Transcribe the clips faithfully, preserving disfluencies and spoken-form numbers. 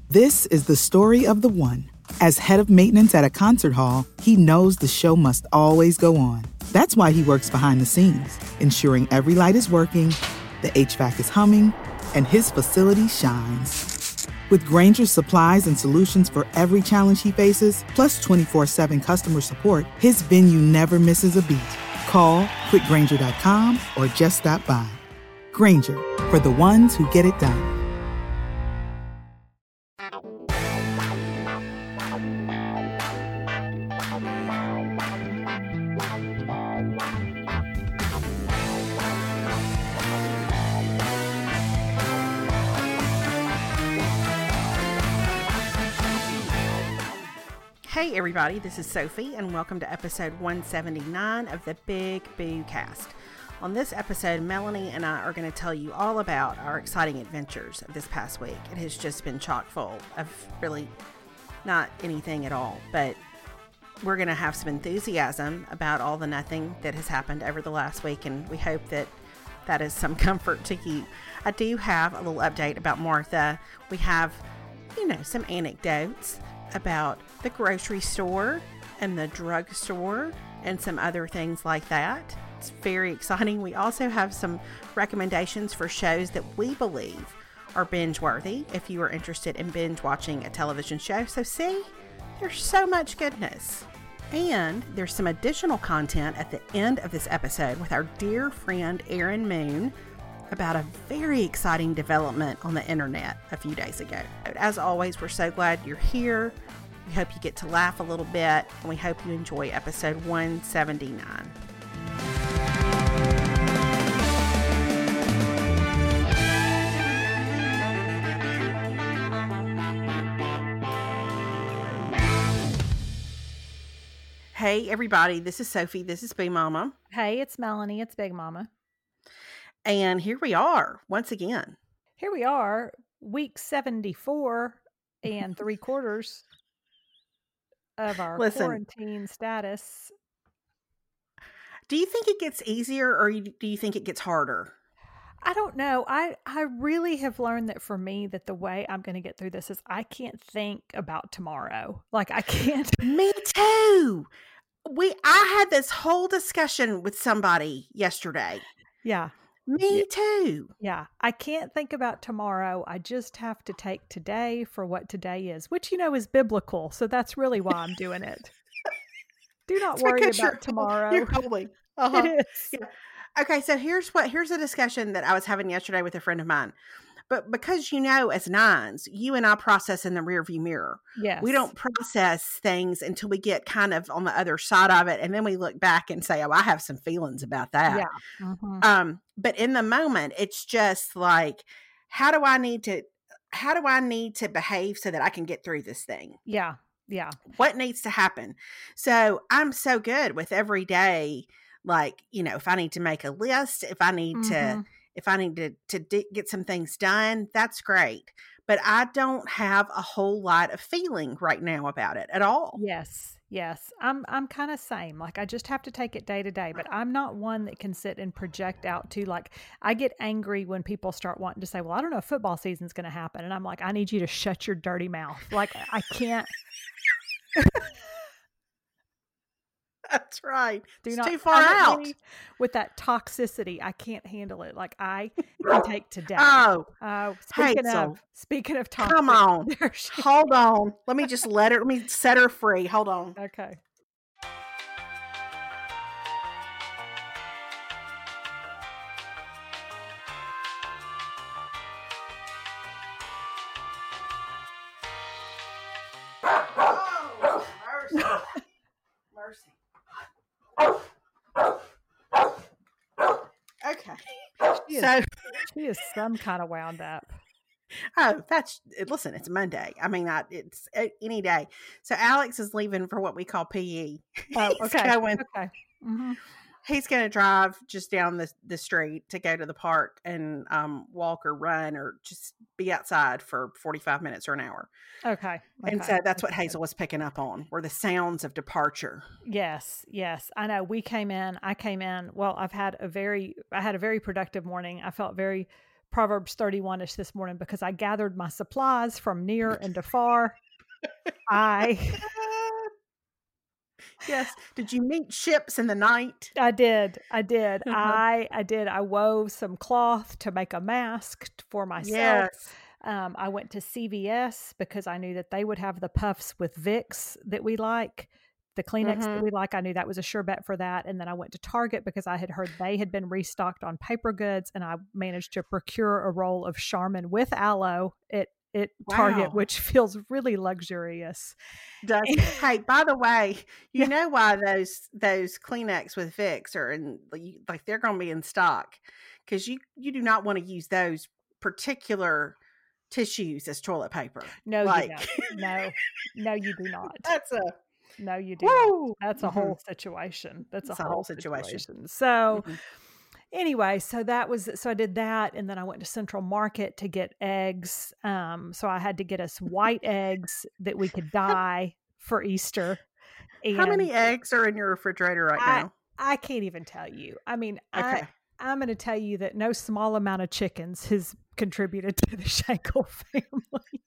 This is the story of the one. As head of maintenance at a concert hall, he knows the show must always go on. That's why he works behind the scenes, ensuring every light is working, the H V A C is humming, and his facility shines. With Grainger's supplies and solutions for every challenge he faces, plus twenty-four seven customer support, his venue never misses a beat. Call quick grainger dot com or just stop by. Grainger, for the ones who get it done. Hey everybody, this is Sophie and welcome to episode one seventy-nine of the Big Boo Cast. On this episode, Melanie and I are going to tell you all about our exciting adventures of this past week. It has just been chock full of really not anything at all, but we're going to have some enthusiasm about all the nothing that has happened over the last week, and we hope that that is some comfort to you. I do have a little update about Martha. We have, you know, some anecdotes about the grocery store and the drugstore and some other things like that. It's very exciting. We also have some recommendations for shows that we believe are binge worthy if you are interested in binge watching a television show. So see, there's so much goodness. And there's some additional content at the end of this episode with our dear friend Erin Moon about a very exciting development on the internet a few days ago. As always, we're so glad you're here. We hope you get to laugh a little bit, and we hope you enjoy episode one seventy-nine. Hey everybody, this is Sophie. This is Big Mama. Hey, it's Melanie. It's Big Mama. And here we are once again. Here we are, week seventy-four and three quarters of our Listen, quarantine status. Do you think it gets easier or do you think it gets harder? I don't know. I, I really have learned that for me, that the way I'm going to get through this is I can't think about tomorrow. Like I can't. Me too. We, I had this whole discussion with somebody yesterday. Yeah. Me too. Yeah. I can't think about tomorrow. I just have to take today for what today is, which, you know, is biblical. So that's really why I'm doing it. Do not it's worry about you're, tomorrow. You're probably. Uh-huh. It is. Yeah. Okay. So here's what, here's a discussion that I was having yesterday with a friend of mine. But because, you know, as nines, you and I process in the rearview mirror. Yes. We don't process things until we get kind of on the other side of it. And then we look back and say, oh, I have some feelings about that. Yeah. Mm-hmm. Um, but in the moment, it's just like, how do I need to, how do I need to behave so that I can get through this thing? Yeah. Yeah. What needs to happen? So I'm so good with every day. Like, you know, if I need to make a list, if I need Mm-hmm. to, if I need to, to d- get some things done, that's great. But I don't have a whole lot of feeling right now about it at all. Yes. Yes. I'm, I'm kind of same. Like I just have to take it day to day, but I'm not one that can sit and project out to, like, I get angry when people start wanting to say, well, I don't know if football season's going to happen. And I'm like, I need you to shut your dirty mouth. Like I can't. That's right. Do it's not too far out. With that toxicity. I can't handle it. Like I can take today. Oh, uh, speaking Hazel. of, speaking of toxic. Come on. there she- Hold on. Let me just let her, let me set her free. Hold on. Okay. Oh, mercy. Mercy. Okay. She is, So, she is some kind of wound up. oh, that's, listen, it's Monday. I mean, I, it's uh, any day. So Alex is leaving for what we call P E. Oh, He's okay. going, Okay. Mm-hmm. he's going to drive just down the, the street to go to the park and um, walk or run or just be outside for forty-five minutes or an hour. Okay. And okay. so that's what Okay. Hazel was picking up on, were the sounds of departure. Yes, yes. I know. We came in, I came in, well, I've had a very, I had a very productive morning. I felt very Proverbs thirty-one-ish this morning because I gathered my supplies from near and afar. I Yes. Did you meet ships in the night? I did. I did. Uh-huh. I I did. I wove some cloth to make a mask for myself. Yes. Um, I went to C V S because I knew that they would have the puffs with Vicks that we like, the Kleenex that Mhm. we like. I knew that was a sure bet for that. And then I went to Target because I had heard they had been restocked on paper goods, and I managed to procure a roll of Charmin with aloe at at Target, Wow. which feels really luxurious. Does hey, by the way, you Yeah. know why those those Kleenex with Vicks are in like they're going to be in stock because you you do not want to use those particular tissues as toilet paper. No, Like you don't. No, no, you do not. that's a No, you do not. woo. That's a Mhm. whole situation. That's a It's a whole whole situation. situation. So Mhm. anyway, so that was, so I did that. And then I went to Central Market to get eggs. Um, so I had to get us white eggs that we could dye for Easter. How many And eggs are in your refrigerator right I, now? I can't even tell you. I mean, I, Okay. I'm going to tell you that no small amount of chickens has contributed to the Schenkel family.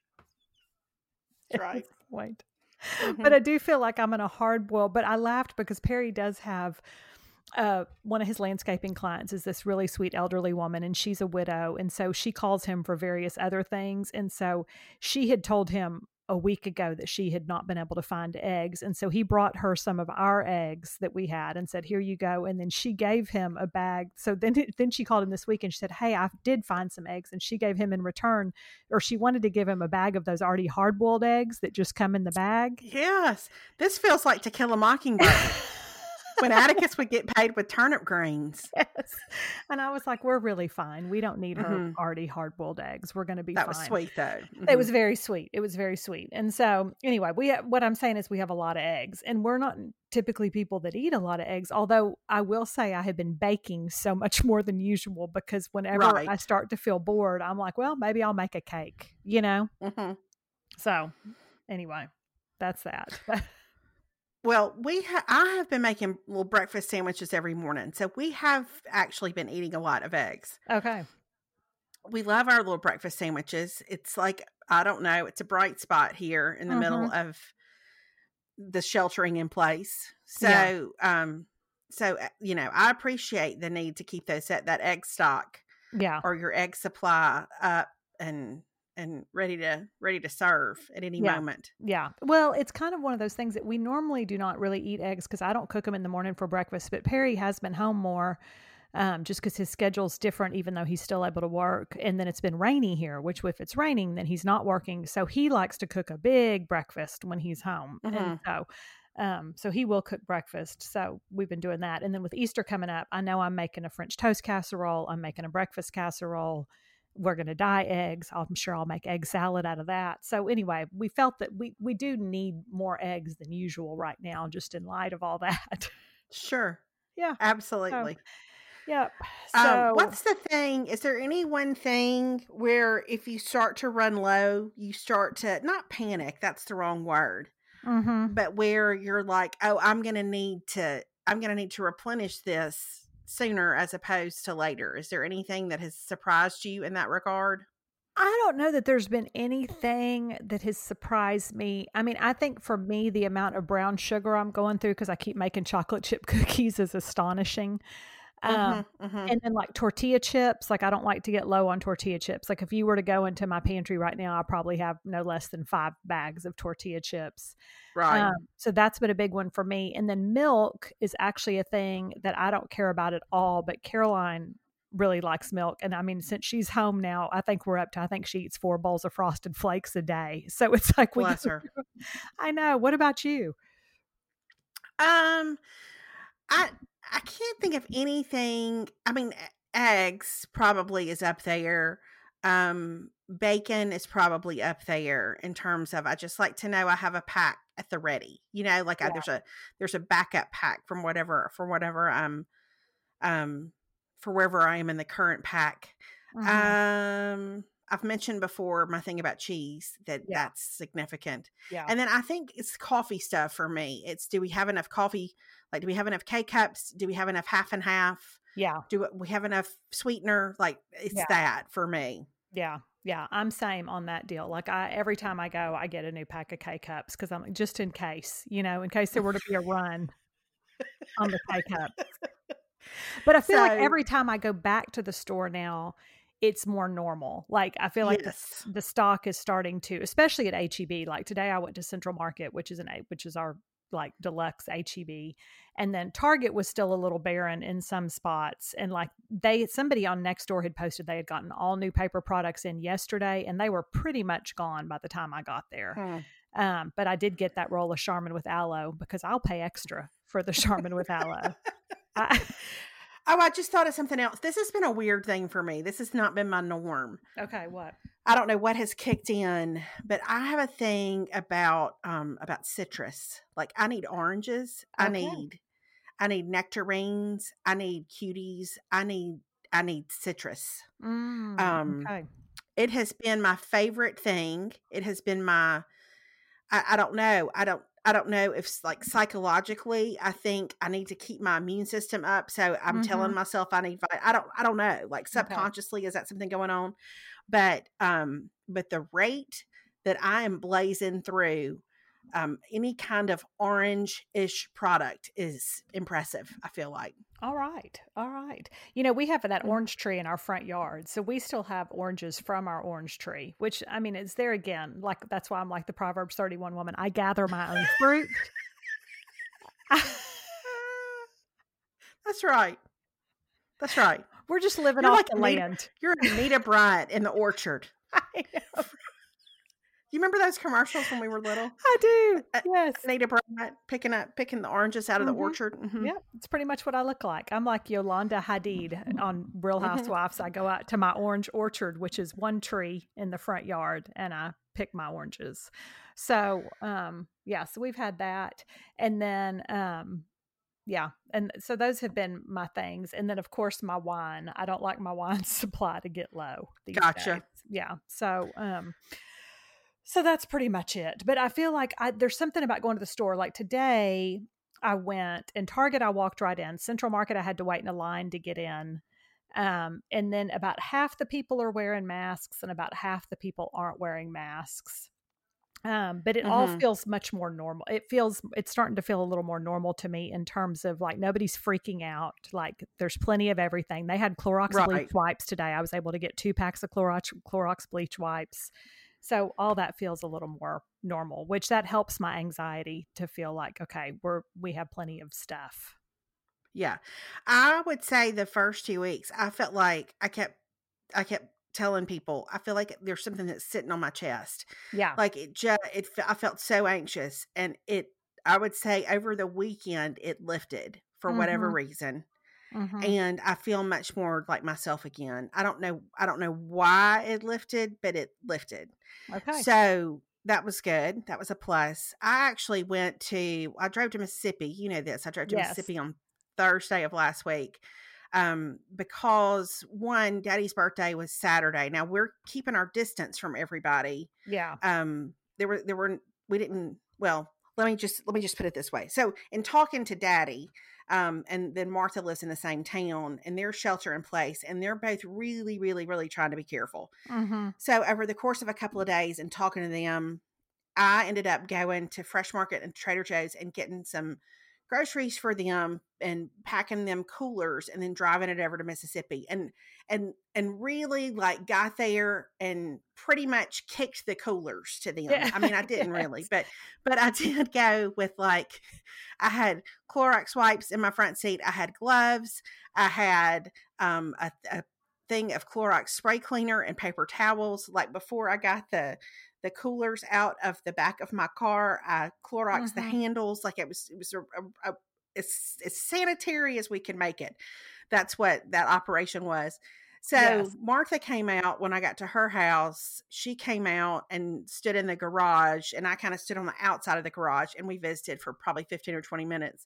That's right. At this point. Mhm. But I do feel like I'm in a hard boil. But I laughed because Perry does have uh, one of his landscaping clients is this really sweet elderly woman, and she's a widow. And so she calls him for various other things. And so she had told him a week ago that she had not been able to find eggs. And so he brought her some of our eggs that we had and said, here you go. And then she gave him a bag. So then, then she called him this week and she said, hey, I did find some eggs. And she gave him in return, or she wanted to give him a bag of those already hard-boiled eggs that just come in the bag. Yes. This feels like To Kill a Mockingbird. When Atticus would get paid with turnip greens. Yes. And I was like, we're really fine. We don't need her Mhm. already hard-boiled eggs. We're going to be That fine. was sweet though. It Mhm. was very sweet. It was very sweet. And so anyway, we ha- what I'm saying is we have a lot of eggs, and we're not typically people that eat a lot of eggs. Although I will say I have been baking so much more than usual because whenever Right. I start to feel bored, I'm like, well, maybe I'll make a cake, you know? Mhm. So anyway, that's that. Well, we ha- I have been making little breakfast sandwiches every morning. So we have actually been eating a lot of eggs. Okay. We love our little breakfast sandwiches. It's like, I don't know, it's a bright spot here in the middle Mhm. of the sheltering in place. Yeah. So, um, so uh, you know, I appreciate the need to keep those that egg stock Yeah. or your egg supply up and and ready to ready to serve at any Yeah. moment. Yeah. Well, it's kind of one of those things that we normally do not really eat eggs because I don't cook them in the morning for breakfast, but Perry has been home more um, just because his schedule's different, even though he's still able to work. And then it's been rainy here, which if it's raining, then he's not working. So he likes to cook a big breakfast when he's home. And Mhm. so, um, so he will cook breakfast. So we've been doing that. And then with Easter coming up, I know I'm making a French toast casserole. I'm making a breakfast casserole. We're going to dye eggs. I'm sure I'll make egg salad out of that. So anyway, we felt that we, we do need more eggs than usual right now, just in light of all that. Sure. Yeah. Absolutely. Yep. Um, So what's the thing? Is there any one thing where if you start to run low, you start to not panic, that's the wrong word, mhm. but where you're like, oh, I'm going to need to, I'm going to need to replenish this sooner as opposed to later. Is there anything that has surprised you in that regard? I don't know that there's been anything that has surprised me. I mean, I think for me, the amount of brown sugar I'm going through because I keep making chocolate chip cookies is astonishing. Um, Mhm, mhm. and then like tortilla chips, like I don't like to get low on tortilla chips. Like if you were to go into my pantry right now, I probably have no less than five bags of tortilla chips. Right. Um, so that's been a big one for me. And then milk is actually a thing that I don't care about at all, but Caroline really likes milk. And I mean, since she's home now, I think we're up to, I think she eats four bowls of Frosted Flakes a day. So it's like, we Bless go her. through- I know. What about you? Um, I I can't think of anything. I mean, e- eggs probably is up there. Um, bacon is probably up there in terms of I just like to know I have a pack at the ready. You know, like I, Yeah. there's a there's a backup pack from whatever for whatever I'm um for wherever I am in the current pack. Mhm. Um, I've mentioned before my thing about cheese that Yeah. that's significant. Yeah. And then I think it's coffee stuff for me. It's do we have enough coffee? Like, do we have enough K cups? Do we have enough half and half? Yeah. Do we have enough sweetener? Like it's Yeah. that for me. Yeah. Yeah. I'm same on that deal. Like I, every time I go, I get a new pack of K-Cups because I'm just in case, you know, in case there were to be a run on the K-Cups. But I feel like So- every time I go back to the store now, it's more normal. Like I feel like Yes. the, the stock is starting to, especially at H E B. Like today I went to Central Market, which is an which is our like deluxe H E B, and then Target was still a little barren in some spots. And like they somebody on Nextdoor had posted they had gotten all new paper products in yesterday, and they were pretty much gone by the time I got there. Hmm. Um, but I did get that roll of Charmin with aloe because I'll pay extra for the Charmin with aloe. I, Oh, I just thought of something else. This has been a weird thing for me. This has not been my norm. okay, what? I don't know what has kicked in, but I have a thing about um about citrus. Like I need oranges. I Okay. need I need nectarines. I need cuties. I need I need citrus. Mm, Um okay. it has been my favorite thing. It has been my I, I don't know. I don't I don't know if like psychologically I think I need to keep my immune system up. So I'm Mhm. telling myself I need vi- I don't I don't know. Like subconsciously is that something going on? But um but the rate that I am blazing through um any kind of orange-ish product is impressive, I feel like. All right. All right. You know, we have that Mhm. orange tree in our front yard. So we still have oranges from our orange tree, which I mean, it's there again. Like, that's why I'm like the Proverbs thirty-one woman. I gather my own fruit. That's right. That's right. We're just living You're off like the Anita- land. You're Anita Bryant in the orchard. I know. You remember those commercials when we were little? I do. Uh, Yes. Anita Bryant picking up picking the oranges out of the Mhm. orchard. Mhm. Yeah, it's pretty much what I look like. I'm like Yolanda Hadid on Real Mhm. Housewives. I go out to my orange orchard, which is one tree in the front yard, and I pick my oranges. So, um, yeah, so we've had that. And then, um, yeah, and so those have been my things. And then, of course, my wine. I don't like my wine supply to get low these Gotcha. days. Yeah. So, um, so that's pretty much it. But I feel like I, there's something about going to the store. Like today, I went in Target. I walked right in. Central Market, I had to wait in a line to get in. Um, and then about half the people are wearing masks, and about half the people aren't wearing masks. Um, but it all Mhm. feels much more normal. It feels, it's starting to feel a little more normal to me in terms of like nobody's freaking out. Like there's plenty of everything. They had Clorox Right. bleach wipes today. I was able to get two packs of Clorox, Clorox bleach wipes. So all that feels a little more normal, which that helps my anxiety to feel like, okay, we're, we have plenty of stuff. Yeah. I would say the first two weeks, I felt like I kept, I kept telling people, I feel like there's something that's sitting on my chest. Yeah. Like it just, it, fe- I felt so anxious, and it, I would say over the weekend, it lifted for whatever Mhm. reason. Mhm. And I feel much more like myself again. I don't know, I don't know why it lifted, but it lifted. Okay. So that was good. That was a plus. I actually went to, I drove to Mississippi. You know this. I drove to Yes. Mississippi on Thursday of last week. Um, because one, Daddy's birthday was Saturday. Now we're keeping our distance from everybody. Yeah. Um, there were, there were, we didn't, well, let me just, let me just put it this way. So in talking to Daddy, um, and then Martha lives in the same town, and they're shelter in place, and they're both really, really, really trying to be careful. Mm-hmm. So over the course of a couple of days and talking to them, I ended up going to Fresh Market and Trader Joe's and getting some groceries for them and packing them coolers and then driving it over to Mississippi, and and and really like got there and pretty much kicked the coolers to them. Yeah. I mean, I didn't Yes. really, but but I did go with like, I had Clorox wipes in my front seat. I had gloves. I had um a, a thing of Clorox spray cleaner and paper towels. Like before I got the the coolers out of the back of my car, I Cloroxed the Mhm. handles. Like it was it was a, a, a as, as sanitary as we can make it. That's what that operation was. So Yes. Martha came out when I got to her house. She came out and stood in the garage, and I kind of stood on the outside of the garage, and we visited for probably fifteen or twenty minutes.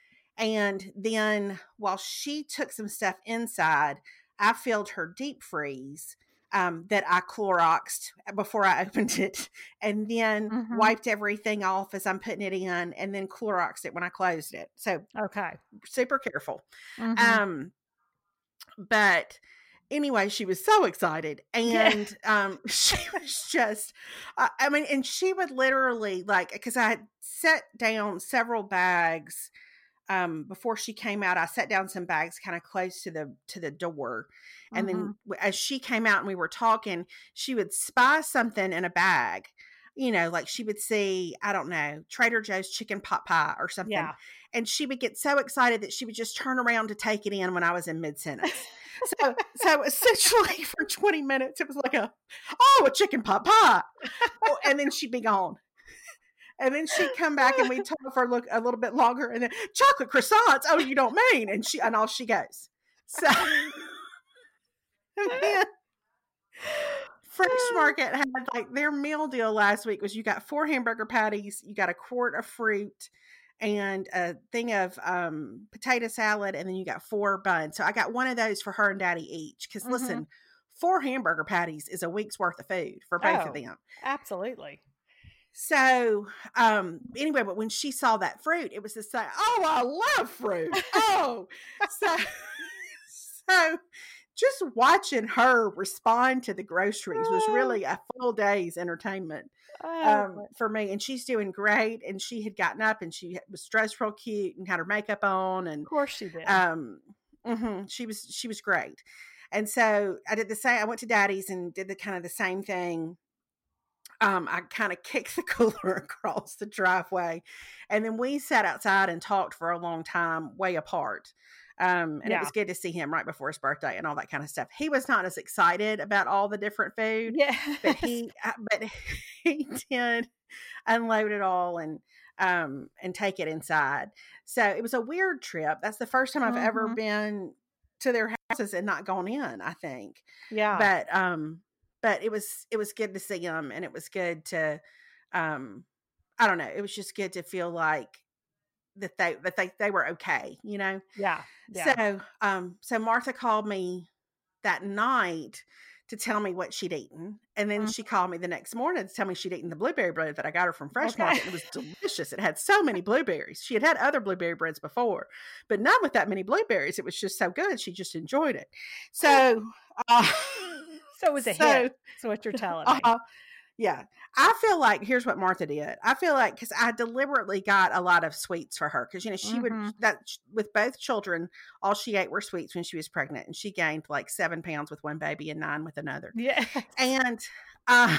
And then while she took some stuff inside, I filled her deep freeze um, that I Cloroxed before I opened it, and then Mhm. wiped everything off as I'm putting it in, and then Cloroxed it when I closed it. So Okay. super careful. Mhm. Um, but anyway, she was so excited, and yeah. um, she was just, uh, I mean, and she would literally like, because I had set down several bags um, before she came out. I set down some bags kind of close to the to the door, and mm-hmm. then as she came out and we were talking, she would spy something in a bag. You know, like she would see, I don't know, Trader Joe's chicken pot pie or something. Yeah. And she would get so excited that she would just turn around to take it in when I was in mid-sentence. so so essentially for twenty minutes, it was like a, oh, a chicken pot pie. Oh, and then she'd be gone. And then she'd come back and we'd talk for a, look, a little bit longer. And then chocolate croissants. Oh, you don't mean. And she and off she goes. So and then Fresh Market had like their meal deal last week was you got four hamburger patties, you got a quart of fruit, and a thing of um, potato salad, and then you got four buns. So I got one of those for her and Daddy each. Because mm-hmm. listen, four hamburger patties is a week's worth of food for both oh, of them. Absolutely. So um, anyway, but when she saw that fruit, it was the same. Oh, I love fruit. Oh, so so. Just watching her respond to the groceries was really a full day's entertainment um, for me. And she's doing great. And she had gotten up and she was dressed real cute and had her makeup on. And of course she did. Um, mm-hmm, she was she was great. And so I did the same. I went to Daddy's and did the kind of the same thing. Um, I kind of kicked the cooler across the driveway, and then we sat outside and talked for a long time, way apart. Um, and yeah. it was good to see him right before his birthday and all that kind of stuff. He was not as excited about all the different food, yeah, but he, but he did unload it all and, um, and take it inside. So it was a weird trip. That's the first time I've mm-hmm. ever been to their houses and not gone in, I think. Yeah. But, um, but it was, it was good to see him, and it was good to, um, I don't know. It was just good to feel like that they, that they, they were okay, you know? Yeah. yeah. So, um, so Martha called me that night to tell me what she'd eaten. And then mm-hmm. she called me the next morning to tell me she'd eaten the blueberry bread that I got her from Fresh okay. Market. It was delicious. It had so many blueberries. She had had other blueberry breads before, but not with that many blueberries. It was just so good. She just enjoyed it. So, uh, so it was a so, hit. That's what you're telling me. Uh, Yeah. I feel like, here's what Martha did. I feel like, because I deliberately got a lot of sweets for her. Because, you know, she mm-hmm. would, that with both children, all she ate were sweets when she was pregnant. And she gained like seven pounds with one baby and nine with another. Yeah. And, uh,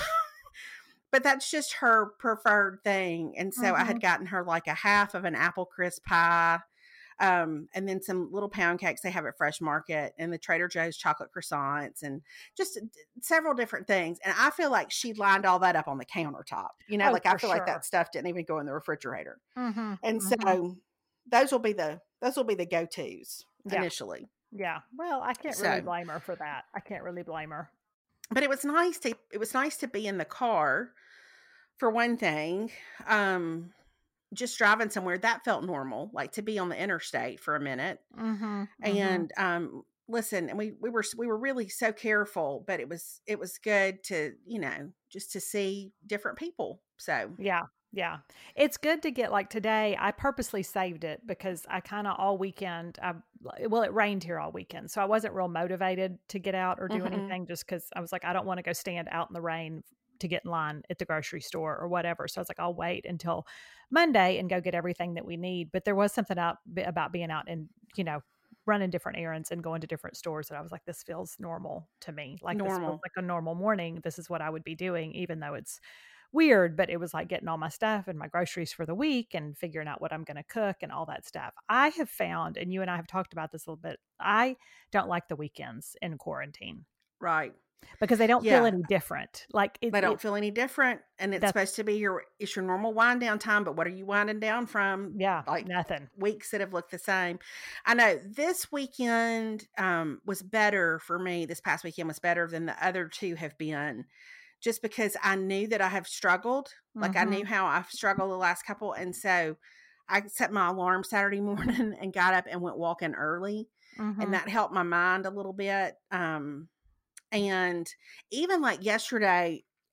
but that's just her preferred thing. And so mm-hmm. I had gotten her like a half of an apple crisp pie. Um, and then some little pound cakes they have at Fresh Market, and the Trader Joe's chocolate croissants, and just several different things. And I feel like she lined all that up on the countertop, you know, oh, like I feel sure. like that stuff didn't even go in the refrigerator. Mm-hmm. And mm-hmm. so those will be the, those will be the go-tos yeah. initially. Yeah. Well, I can't so, really blame her for that. I can't really blame her. But it was nice to, it was nice to be in the car for one thing. Um, just driving somewhere that felt normal, like to be on the interstate for a minute. Mm-hmm, and, mm-hmm. um, listen, and we, we were, we were really so careful, but it was, it was good to, you know, just to see different people. So, yeah. Yeah. It's good to get, like today, I purposely saved it because I kind of all weekend, I, well, it rained here all weekend. So I wasn't real motivated to get out or do mm-hmm. anything, just because I was like, I don't want to go stand out in the rain to get in line at the grocery store or whatever. So I was like, I'll wait until Monday and go get everything that we need. But there was something out about being out and, you know, running different errands and going to different stores that I was like, this feels normal to me. Like normal. This feels like a normal morning. This is what I would be doing, even though it's weird, but it was like getting all my stuff and my groceries for the week and figuring out what I'm going to cook and all that stuff. I have found, and you and I have talked about this a little bit, I don't like the weekends in quarantine. Right. Because they don't yeah. feel any different. Like it, they don't it, feel any different, and it's supposed to be your it's your normal wind down time. But what are you winding down from? Yeah, like nothing. Weeks that have looked the same. I know this weekend um, was better for me. This past weekend was better than the other two have been, just because I knew that I have struggled. Like mm-hmm. I knew how I've struggled the last couple, and so I set my alarm Saturday morning and got up and went walking early, mm-hmm. and that helped my mind a little bit. Um, And even like yesterday,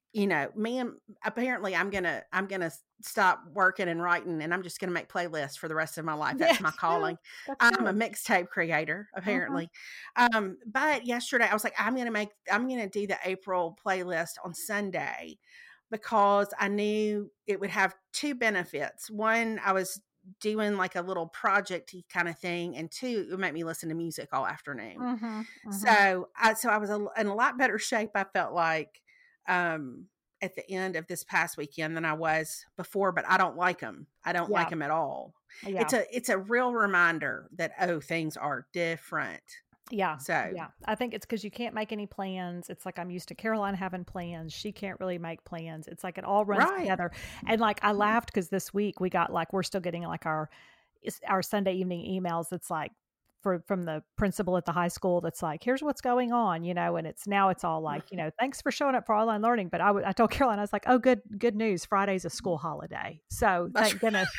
you know, me and apparently I'm gonna I'm gonna stop working and writing, and I'm just gonna make playlists for the rest of my life. That's Yes, my calling. yeah, that's I'm a good. mixtape creator, Mhm. apparently. Um, but yesterday I was like, I'm gonna make I'm gonna do the April playlist on Sunday because I knew it would have two benefits. One, I was doing like a little project-y kind of thing, and two, it would make me listen to music all afternoon. Mhm. Mhm. So I so I was a, in a lot better shape, I felt like, um, at the end of this past weekend than I was before, but I don't like them. I don't like Yeah. them at all. Yeah. It's a it's a real reminder that, oh, things are different. Yeah. So, Yeah. I think it's because you can't make any plans. It's like I'm used to Caroline having plans. She can't really make plans. It's like it all runs right. together. And like I laughed because this week we got like we're still getting like our is- our Sunday evening emails. It's like for from the principal at the high school. That's like, here's what's going on, you know. And it's now it's all like, you know, thanks for showing up for online learning. But I w- I told Caroline, I was like, oh, good good news. Friday's a school holiday, so That's thank goodness.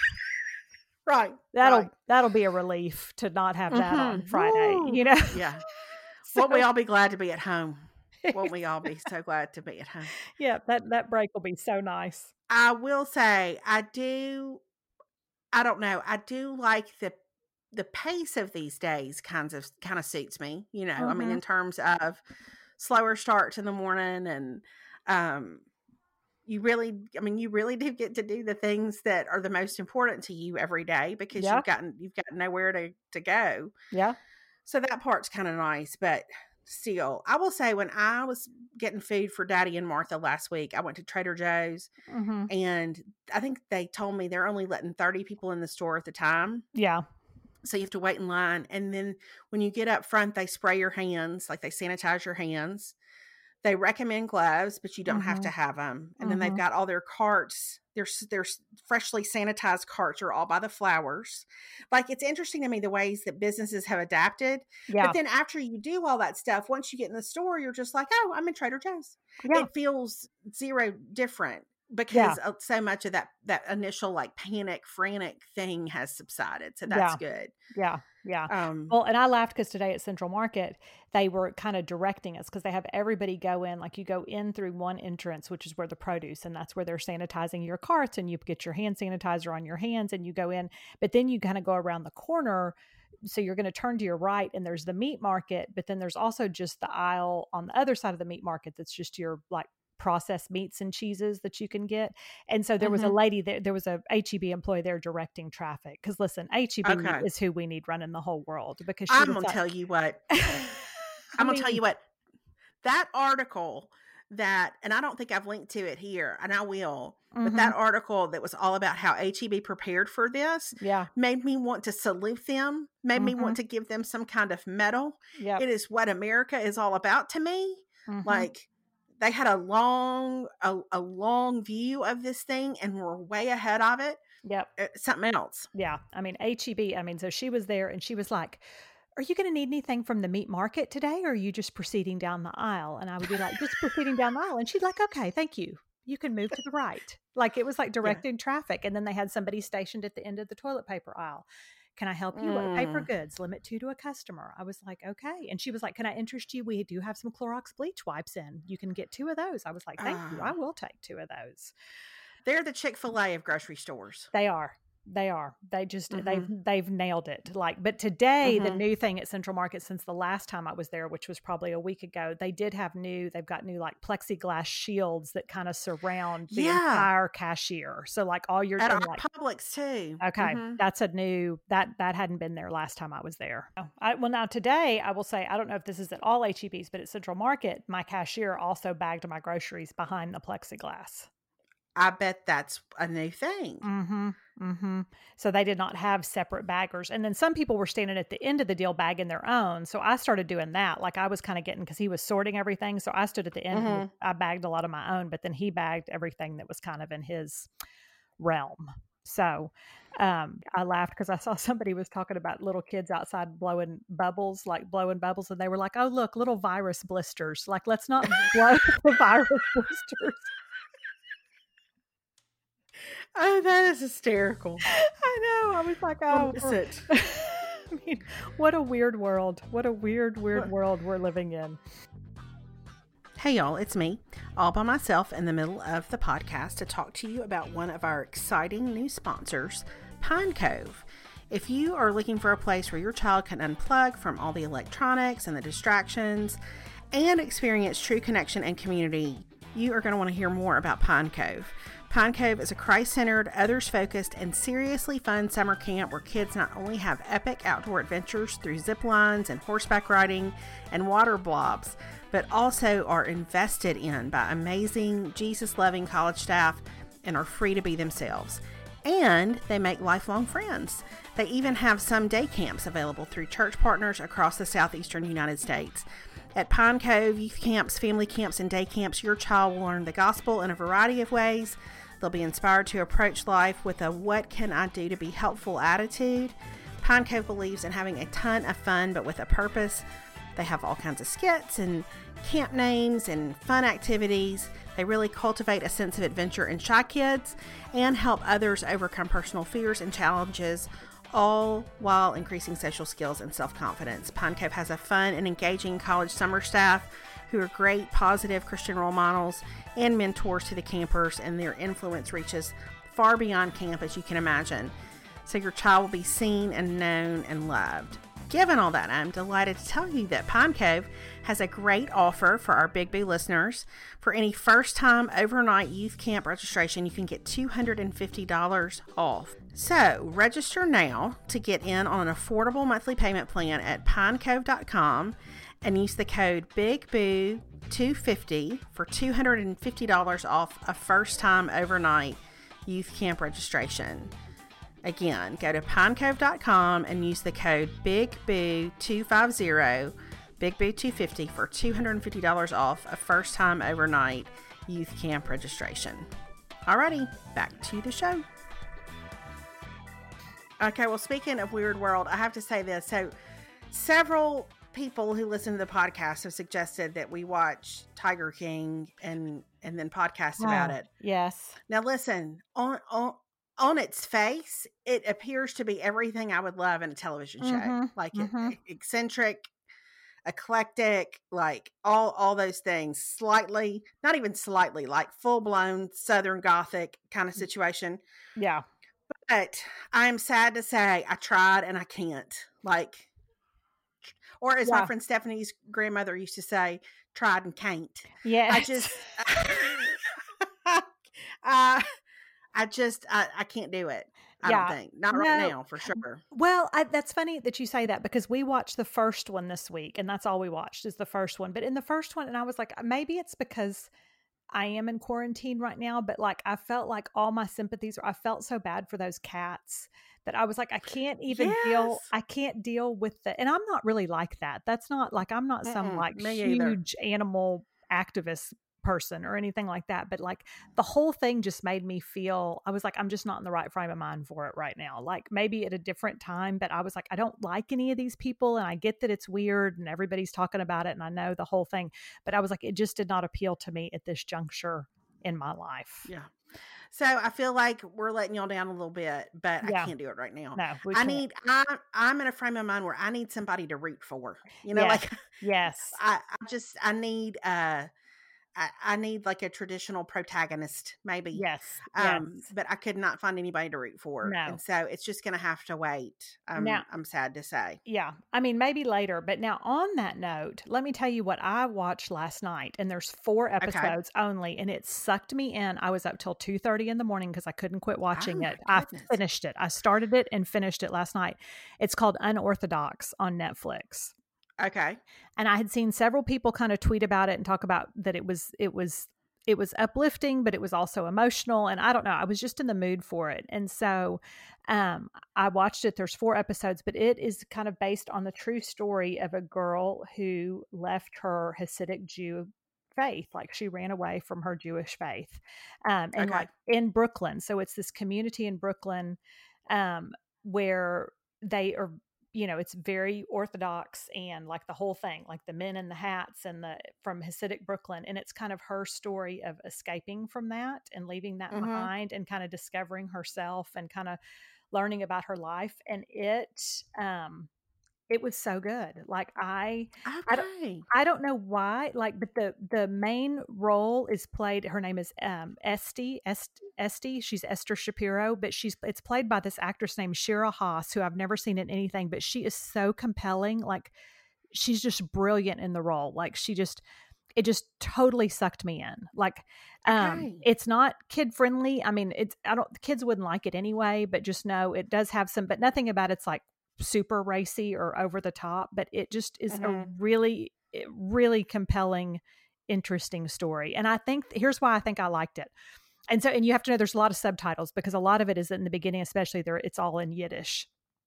right. That'll Right. that'll be a relief to not have that on Mhm. Friday, Woo. you know. Yeah. So Won't we all be glad to be at home? Won't we all be so glad to be at home? yeah, that that break will be so nice. I will say, I do, I don't know, I do like the the pace of these days kinds of kind of suits me, you know. I mean, Mhm. in terms of slower starts in the morning, and um you really I mean, you really do get to do the things that are the most important to you every day because Yeah. you've gotten you've got nowhere to to go. Yeah. So that part's kind of nice, but still, I will say when I was getting food for Daddy and Martha last week, I went to Trader Joe's, Mhm. and I think they told me they're only letting thirty people in the store at the time. Yeah. So you have to wait in line. And then when you get up front, they spray your hands, like they sanitize your hands. They recommend gloves, but you don't have to Mhm. have them. And then they've Mhm. got all their carts. Their, their freshly sanitized carts are all by the flowers. Like, it's interesting to me the ways that businesses have adapted. Yeah. But then after you do all that stuff, once you get in the store, you're just like, oh, I'm in Trader Joe's. Yeah. It feels zero different Yeah. because of so much of that that initial like panic, frantic thing has subsided. So that's Yeah. good. Yeah. Yeah. Um, Well, and I laughed because today at Central Market, they were kind of directing us because they have everybody go in, like you go in through one entrance, which is where the produce, and that's where they're sanitizing your carts, and you get your hand sanitizer on your hands and you go in, but then you kind of go around the corner. So you're going to turn to your right and there's the meat market, but then there's also just the aisle on the other side of the meat market that's just your like processed meats and cheeses that you can get. And so there was a Mhm. lady there, there was a H E B employee there directing traffic. Because listen, H E B Okay. is who we need running the whole world because she I'm was gonna like, tell you what. I I'm gonna tell mean, you what. That article that, and I don't think I've linked to it here, and I will, but mhm, that article that was all about how H E B prepared for this yeah, made me want to salute them, made me mhm, want to give them some kind of medal. yep, It is what America is all about to me. mhm, Like, they had a long, a, a long view of this thing and were way ahead of it. yep, Uh, something else. yeah. I mean, H E B, I mean, so she was there and she was like, are you going to need anything from the meat market today? Or are you just proceeding down the aisle? And I would be like, just proceeding down the aisle. And she'd like, okay, thank you. You can move to the right. Like it was like Yeah. directing traffic. And then they had somebody stationed at the end of the toilet paper aisle. Can I help you? What paper Mm. goods? Limit two to a customer. I was like, okay. And she was like, can I interest you? We do have some Clorox bleach wipes in. You can get two of those. I was like, thank you. I Ah. will take two of those. They're the Chick-fil-A of grocery stores. They are. They are. They just Mhm. they've they've nailed it. Like, but today the Mhm. new thing at Central Market since the last time I was there, which was probably a week ago, they did have new. They've got new like plexiglass shields that kind of surround the Yeah. entire cashier. So like all your At and, our like Publix too. okay, Mhm. that's a new that that hadn't been there last time I was there. Oh, I, well, now today I will say I don't know if this is at all H E Bs, but at Central Market, my cashier also bagged my groceries behind the plexiglass. I bet that's a new thing. Mm-hmm. Mm-hmm. So they did not have separate baggers. And then some people were standing at the end of the deal bagging their own. So I started doing that. Like I was kind of getting, because he was sorting everything. So I stood at the end and Mhm. I bagged a lot of my own, but then he bagged everything that was kind of in his realm. So um, I laughed because I saw somebody was talking about little kids outside blowing bubbles, like blowing bubbles. And they were like, oh, look, little virus blisters. Like, let's not blow the virus blisters. Oh, that is hysterical. I know. I was like, I oh, miss we're- it. I mean, what a weird world. What a weird, weird What- world we're living in. Hey, y'all, it's me. all by myself in the middle of the podcast to talk to you about one of our exciting new sponsors, Pine Cove. If you are looking for a place where your child can unplug from all the electronics and the distractions and experience true connection and community, you are going to want to hear more about Pine Cove. Pine Cove is a Christ-centered, others-focused, and seriously fun summer camp where kids not only have epic outdoor adventures through zip lines and horseback riding and water blobs, but also are invested in by amazing, Jesus-loving college staff and are free to be themselves. And they make lifelong friends. They even have some day camps available through church partners across the southeastern United States. At Pine Cove youth camps, family camps, and day camps, your child will learn the gospel in a variety of ways. They'll be inspired to approach life with a what can I do to be helpful attitude. Pine Cove believes in having a ton of fun, but with a purpose. They have all kinds of skits and camp names and fun activities. They really cultivate a sense of adventure in shy kids and help others overcome personal fears and challenges, all while increasing social skills and self-confidence. Pine Cove has a fun and engaging college summer staff who are great, positive Christian role models and mentors to the campers, and their influence reaches far beyond camp, as you can imagine. So your child will be seen and known and loved. Given all that, I'm delighted to tell you that Pine Cove has a great offer for our Big Boo listeners. For any first-time overnight youth camp registration, you can get two hundred fifty dollars off. So register now to get in on an affordable monthly payment plan at pine cove dot com and use the code Big Boo two fifty for two hundred fifty dollars off a first-time overnight youth camp registration. Again, go to pine cove dot com and use the code Big Boo two fifty, Big Boo two fifty for two hundred fifty dollars off a first-time overnight youth camp registration. Alrighty, back to the show. Okay, well, speaking of Weird World, I have to say this. So, several people who listen to the podcast have suggested that we watch Tiger King and and then podcast about Oh, it. yes. Now, listen, on on on its face, it appears to be everything I would love in a television show. Mhm, Like mhm. it, eccentric, eclectic, like all all those things. Slightly, not even slightly, like full blown Southern Gothic kind of situation. Yeah. But I'm sad to say I tried and I can't. Like, or as my Yeah. friend Stephanie's grandmother used to say, tried and can't. Yes. I just, I, I just, I, I can't do it. I Yeah. don't think. Not right No. now, for sure. Well, I, that's funny that you say that because we watched the first one this week, and that's all we watched is the first one. But in the first one, and I was like, maybe it's because I am in quarantine right now, but like I felt like all my sympathies, I felt so bad for those cats that I was like, I can't even deal, Yes. I can't deal with the, and I'm not really like that. That's not like, I'm not some Mm-mm, like me either. huge animal activist person or anything like that. But like the whole thing just made me feel, I was like, I'm just not in the right frame of mind for it right now. Like maybe at a different time, but I was like, I don't like any of these people. And I get that it's weird and everybody's talking about it. And I know the whole thing, but I was like, it just did not appeal to me at this juncture in my life. Yeah. So I feel like we're letting y'all down a little bit, but Yeah. I can't do it right now. No, we I can't. need, I, I'm in a frame of mind where I need somebody to root for. You know, Yeah. like Yes. I, I just, I need, uh, I, I need like a traditional protagonist, maybe. Yes. Um, Yes. but I could not find anybody to root for. No. And so it's just going to have to wait. Um, Now- I'm sad to say. Yeah. I mean, maybe later. But now, on that note, let me tell you what I watched last night. And there's four episodes only, and it sucked me in. I was up till two thirty in the morning because I couldn't quit watching Oh, my it. I goodness. finished it. I started it and finished it last night. It's called Unorthodox on Netflix. Okay. And I had seen several people kind of tweet about it and talk about that it was it was it was uplifting, but it was also emotional. And I don't know, I was just in the mood for it. And so um, I watched it. There's four episodes, but it is kind of based on the true story of a girl who left her Hasidic Jew faith. Like she ran away from her Jewish faith um, and Okay. like in Brooklyn. So it's this community in Brooklyn um, where they are, you know, it's very Orthodox and like the whole thing, like the men in the hats and the from Hasidic Brooklyn. And it's kind of her story of escaping from that and leaving that Mhm. behind and kind of discovering herself and kind of learning about her life. And it, um, It was so good. Like I, I don't, Okay. I don't know why. Like, but the the main role is played. Her name is um Esty Est, Esty. She's Esther Shapiro, but she's it's played by this actress named Shira Haas, who I've never seen in anything. But she is so compelling. Like, she's just brilliant in the role. Like, she just. It just totally sucked me in. Like, um, Okay. it's not kid friendly. I mean, it's, I don't, the kids wouldn't like it anyway, but just know it does have some, but nothing about it's like super racy or over the top, but it just is a Mhm. really, really compelling, interesting story. And I think here's why I think I liked it. And so, and you have to know there's a lot of subtitles because a lot of it is in the beginning, especially there, it's all in Yiddish.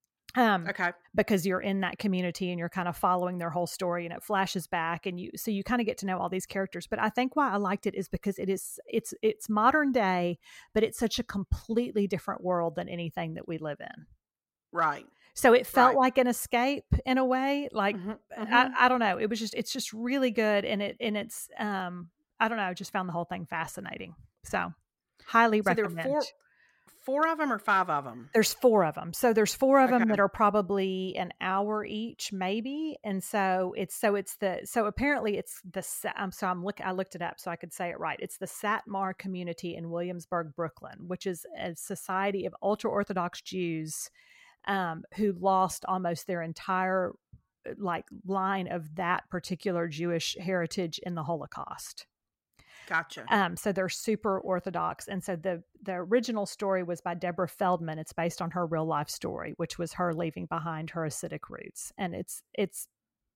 Um, Okay. because you're in that community and you're kind of following their whole story and it flashes back and you, so you kind of get to know all these characters. But I think why I liked it is because it is, it's, it's modern day, but it's such a completely different world than anything that we live in. Right. So it felt Right. like an escape in a way. Like, Mhm, I, mhm. I don't know. It was just, it's just really good. And it, and it's, um, I don't know. I just found the whole thing fascinating. So highly So there were recommend. four, four of them or five of them? There's four of them. So there's four of them Okay. that are probably an hour each, maybe. And so it's, so it's the, so apparently it's the, Sa- um, so I'm look, I looked it up so I could say it right. It's the Satmar community in Williamsburg, Brooklyn, which is a society of ultra-Orthodox Jews um, who lost almost their entire like line of that particular Jewish heritage in the Holocaust. Gotcha. Um, so they're super Orthodox. And so the, the original story was by Deborah Feldman. It's based on her real life story, which was her leaving behind her Hasidic roots. And it's, it's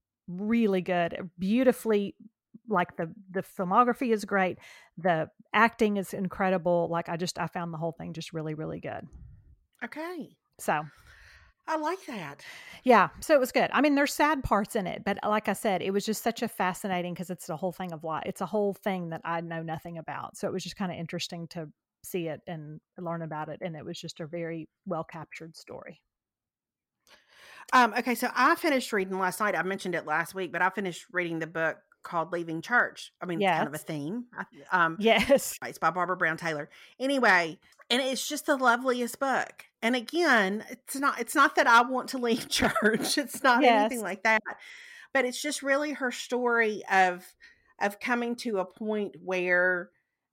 really good, beautifully, like the, the filmography is great. The acting is incredible. Like I just, I found the whole thing just really, really good. Okay. So I like that. yeah, so it was good. I mean, there's sad parts in it, but like I said, it was just such a fascinating because it's the whole thing of life. It's a whole thing that I know nothing about. So it was just kind of interesting to see it and learn about it. And it was just a very well captured story. Um, okay, so I finished reading last night. I mentioned it last week, but I finished reading the book called Leaving Church. I mean, it's kind of a Yes. theme. I- Um, Yes. it's by Barbara Brown Taylor. Anyway, and it's just the loveliest book. And again, it's not it's not that I want to leave church. It's not anything Yes. like that. But it's just really her story of of coming to a point where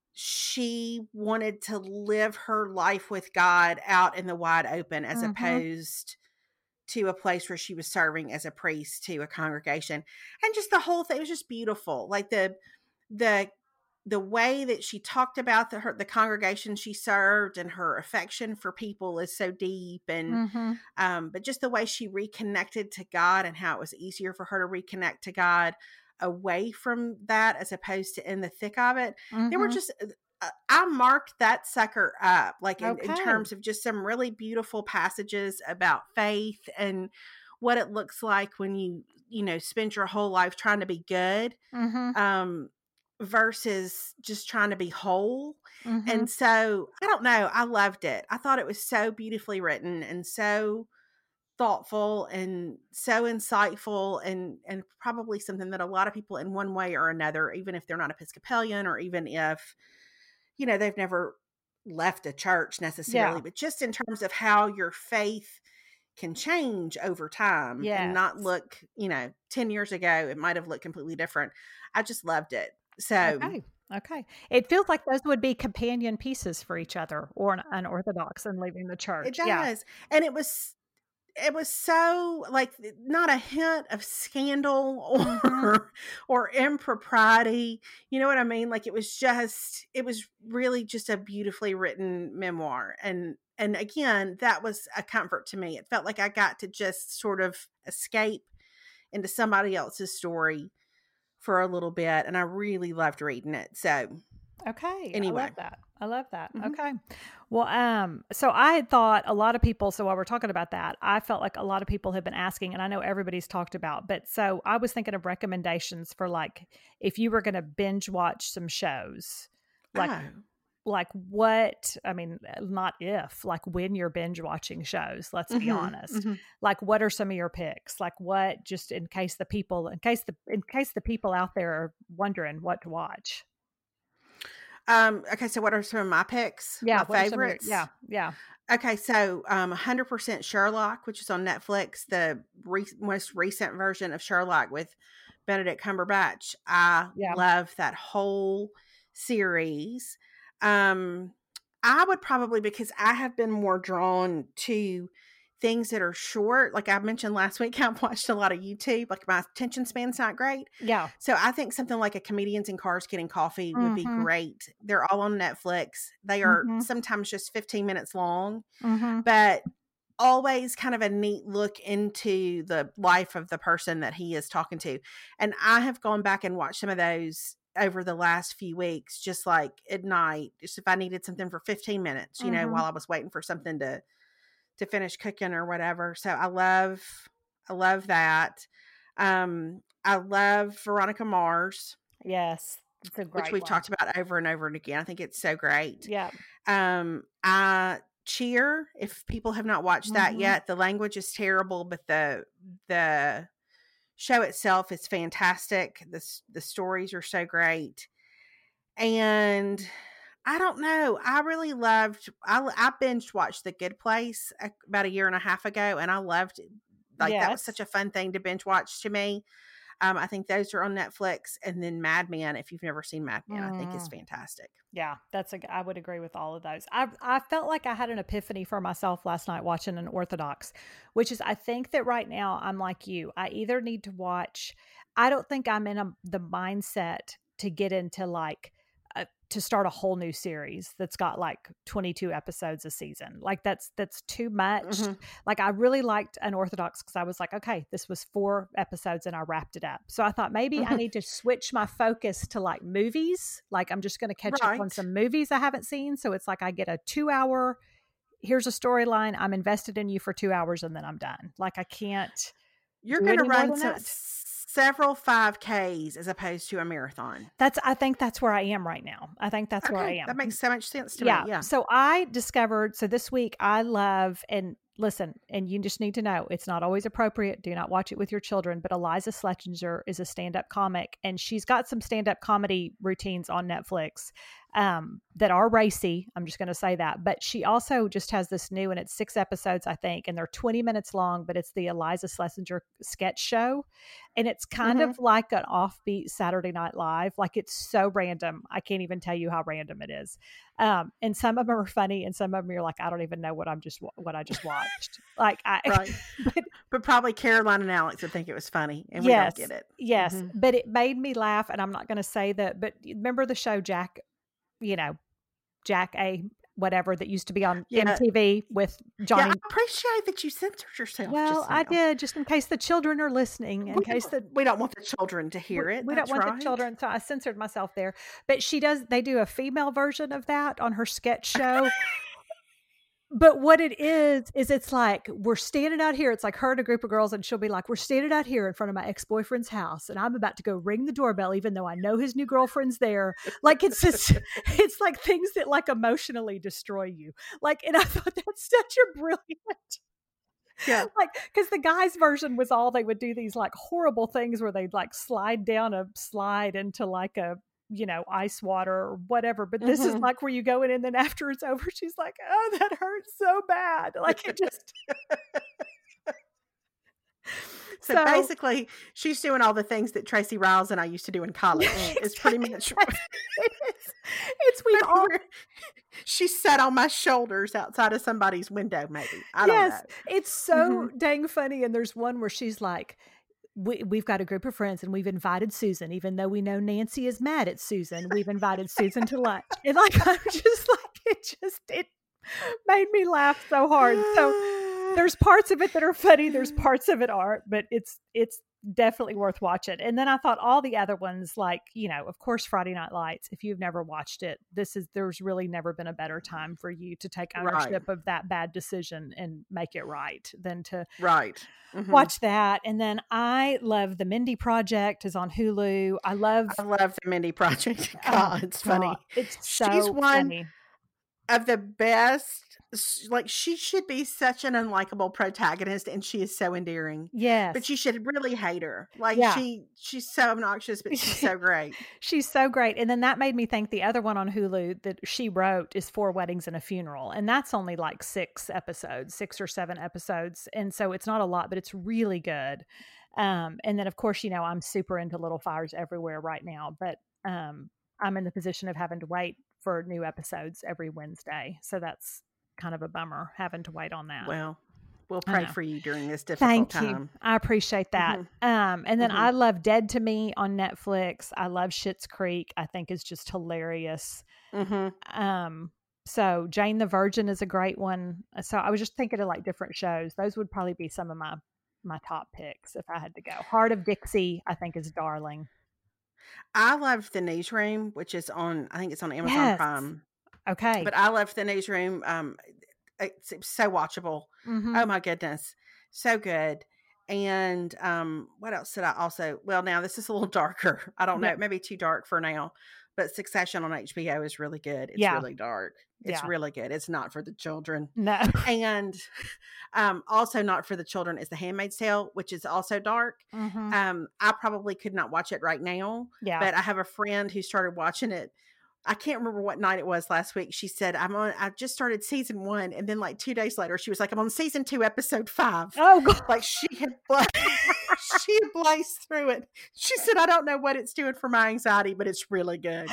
she wanted to live her life with God out in the wide open as Mhm. opposed to a place where she was serving as a priest to a congregation. And just the whole thing was just beautiful. Like the the the way that she talked about the her, the congregation she served and her affection for people is so deep. And Mhm. um but just the way she reconnected to God and how it was easier for her to reconnect to God away from that as opposed to in the thick of it. They were Mhm. just uh, I marked that sucker up like in, in Okay. terms of just some really beautiful passages about faith and what it looks like when you you know spend your whole life trying to be good Mhm. um versus just trying to be whole. Mhm. And so I don't know, I loved it. I thought it was so beautifully written and so thoughtful and so insightful, and and probably something that a lot of people in one way or another, even if they're not Episcopalian or even if you know they've never left a church necessarily, Yeah. but just in terms of how your faith can change over time and not Yes. look, you know, ten years ago, it might have looked completely different. I just loved it. So Okay. Okay. It feels like those would be companion pieces for each other or an unorthodox and leaving the it church. Yeah. does. And it was it was so like not a hint of scandal Mhm. or or impropriety. You know what I mean? Like it was just it was really just a beautifully written memoir. And and again, that was a comfort to me. It felt like I got to just sort of escape into somebody else's story for a little bit, and I really loved reading it. So Okay. I anyway. love that. I love that. Mhm. Okay. Well, um, so I had thought a lot of people, so while we're talking about that, I felt like a lot of people have been asking, and I know everybody's talked about, but so I was thinking of recommendations for like, if you were going to binge watch some shows, like, Oh. like what, I mean, not if, like when you're binge watching shows, let's be Mhm, honest, mhm. like what are some of your picks? Like what, just in case the people, in case the, in case the people out there are wondering what to watch. Um, okay, so what are some of my picks? Yeah, My what are some of your- favorites? yeah, yeah. Okay, so um, one hundred percent Sherlock, which is on Netflix, the re- most recent version of Sherlock with Benedict Cumberbatch. I Yeah. love that whole series. Um, I would probably, because I have been more drawn to things that are short. Like I mentioned last week, I've watched a lot of YouTube. Like my attention span's not great. Yeah. So I think something like a Comedians in Cars Getting Coffee would be Mhm. great. They're all on Netflix. They are Mhm. sometimes just fifteen minutes long, Mhm. but always kind of a neat look into the life of the person that he is talking to. And I have gone back and watched some of those over the last few weeks, just like at night, just if I needed something for fifteen minutes, you know, Mhm. while I was waiting for something to to finish cooking or whatever. So I love, I love that. Um, I love Veronica Mars, Yes. It's a great which we've one. talked about over and over and again. I think it's so great. Yeah. Um, I Cheer, if people have not watched that Mhm. yet, the language is terrible, but the the show itself is fantastic. The s- the stories are so great. And I don't know. I really loved. I I binge watched The Good Place a- about a year and a half ago, and I loved it. Like that was Yes. such a fun thing to binge watch to me. Um, I think those are on Netflix, and then Mad Men. If you've never seen Mad Men, I think is Mm. fantastic. Yeah, that's a. I would agree with all of those. I I felt like I had an epiphany for myself last night watching Unorthodox, which is I think that right now I'm like you. I either need to watch. I don't think I'm in a, the mindset to get into like a, to start a whole new series that's got like twenty-two episodes a season. Like that's that's too much. Mhm. Like I really liked Unorthodox because I was like, okay, this was four episodes and I wrapped it up. So I thought maybe I Mhm. need to switch my focus to like movies. Like I'm just going to catch up on Right. some movies I haven't seen. So it's like I get a two hour, here's a storyline. I'm invested in you for two hours and then I'm done. Like I can't You're do going to any more run than some, that. several five Ks as opposed to a marathon. That's, I think that's where I am right now. I think that's where I Okay, am. that makes so much sense to yeah. me. Yeah. So I discovered, so this week I love, and listen, and you just need to know, it's not always appropriate. Do not watch it with your children, but Eliza Schlesinger is a stand-up comic and she's got some stand-up comedy routines on Netflix um, that are racy. I'm just going to say that, but she also just has this new, and it's six episodes, I think, and they're twenty minutes long, but it's the Eliza Schlesinger sketch show. And it's kind Mhm. of like an offbeat Saturday Night Live. Like it's so random. I can't even tell you how random it is. Um, and some of them are funny, and some of them you're like, I don't even know what I'm just what I just watched. Like I, Right. but But probably Caroline and Alex would think it was funny, and we yes, don't get it. yes, Mhm. but it made me laugh, and I'm not going to say that. But remember the show Jack, you know, Jack A. whatever that used to be on Yeah. M T V with Johnny. Yeah, I appreciate that you censored yourself. Well, just I now. did, just in case the children are listening, in We case the don't, we don't want the children to hear we, it. we That's don't want right. the children, so I censored myself there. But she does, they do a female version of that on her sketch show. But what it is, is it's like, we're standing out here. It's like her and a group of girls, and she'll be like, we're standing out here in front of my ex-boyfriend's house, and I'm about to go ring the doorbell, even though I know his new girlfriend's there. Like, it's just, it's like things that like emotionally destroy you. Like, and I thought that's such a brilliant, Yeah. like, because the guys' version was all they would do these like horrible things where they'd like slide down a slide into like a, you know, ice water or whatever. But this is Mhm. like where you go in and then after it's over, she's like, oh, that hurts so bad. Like it just. So, So- basically, she's doing all the things that Tracy Riles and I used to do in college. It's pretty much. it's, it's we've all. She sat on my shoulders outside of somebody's window, maybe. I don't Yes, know. it's so dang funny. And there's one where she's like, we, we've got a group of friends and we've invited Susan, even though we know Nancy is mad at Susan. We've invited Susan to lunch. And like, I'm just like, it just, it made me laugh so hard. So there's parts of it that are funny. There's parts of it aren't, but it's, it's definitely worth watching. And then I thought all the other ones, like, you know, of course, Friday Night Lights, if you've never watched it, this is, there's really never been a better time for you to take ownership Right. of that bad decision and make it right than to Right. Mhm. watch that. And then I love The Mindy Project is on Hulu. I love, I love the Mindy Project. oh, God, it's funny. God, it's so She's one. funny. of the best. Like, she should be such an unlikable protagonist, and she is so endearing. Yes. But you should really hate her. Like, Yeah. she she's so obnoxious, but she's so great. She's so great. And then that made me think the other one on Hulu that she wrote is Four Weddings and a Funeral. And that's only like six episodes, six or seven episodes. And so it's not a lot, but it's really good. Um, and then, of course, you know, I'm super into Little Fires Everywhere right now, but um, I'm in the position of having to wait for new episodes every Wednesday. So that's kind of a bummer having to wait on that. Well, we'll pray for you during this difficult Thank time. you. I appreciate that. Mm-hmm. Um, and then mm-hmm. I love Dead to Me on Netflix. I love Schitt's Creek. I think is just hilarious. Mm-hmm. Um, so Jane the Virgin is a great one. So I was just thinking of like different shows. Those would probably be some of my my top picks if I had to go. Heart of Dixie, I think, is darling. I love The Newsroom, which is on, I think it's on Amazon Yes. Prime. Okay. But I love The Newsroom. Um, it's, it's so watchable. Mm-hmm. Oh my goodness. So good. And um, what else did I also, well, now this is a little darker. I don't know, Yep. maybe too dark for now, but Succession on H B O is really good. It's Yeah. really dark. It's Yeah. really good. It's not for the children. No. And um, also not for the children is The Handmaid's Tale, which is also dark. Mm-hmm. Um, I probably could not watch it right now, Yeah. but I have a friend who started watching it. I can't remember what night it was last week. She said, I'm on, I just started season one. And then like two days later, she was like, I'm on season two, episode five. Oh, God. Like she had, bla- she had blazed through it. She said, I don't know what it's doing for my anxiety, but it's really good.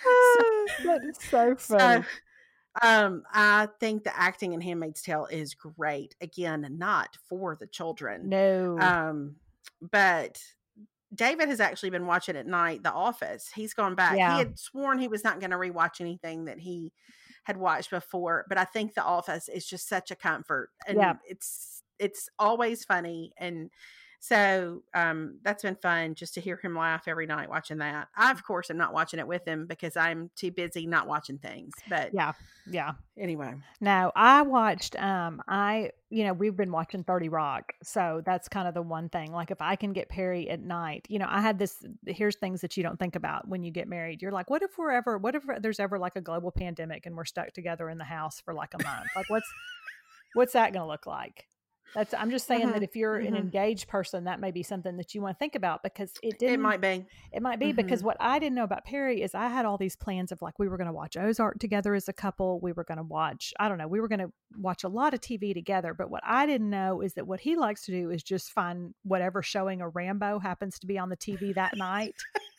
That is so funny. So, um, I think the acting in Handmaid's Tale is great. Again, not for the children. No. Um, but David has actually been watching at night The Office. He's gone back. Yeah. He had sworn he was not going to rewatch anything that he had watched before, but I think The Office is just such a comfort, and Yeah. it's it's always funny, and so um, that's been fun just to hear him laugh every night watching that. I, of course, am not watching it with him because I'm too busy not watching things. But Yeah. Yeah. anyway, No, I watched, um, I, you know, we've been watching thirty Rock. So that's kind of the one thing. Like if I can get Perry at night, you know, I had this, here's things that you don't think about when you get married. You're like, what if we're ever, what if there's ever like a global pandemic and we're stuck together in the house for like a month? Like what's, what's that going to look like? That's, I'm just saying Mhm, that if you're an mhm. engaged person, that may be something that you want to think about because it didn't, it might be. It might be because Mhm. what I didn't know about Perry is I had all these plans of like we were going to watch Ozark together as a couple. We were going to watch, I don't know, we were going to watch a lot of T V together. But what I didn't know is that what he likes to do is just find whatever showing of Rambo happens to be on the T V that night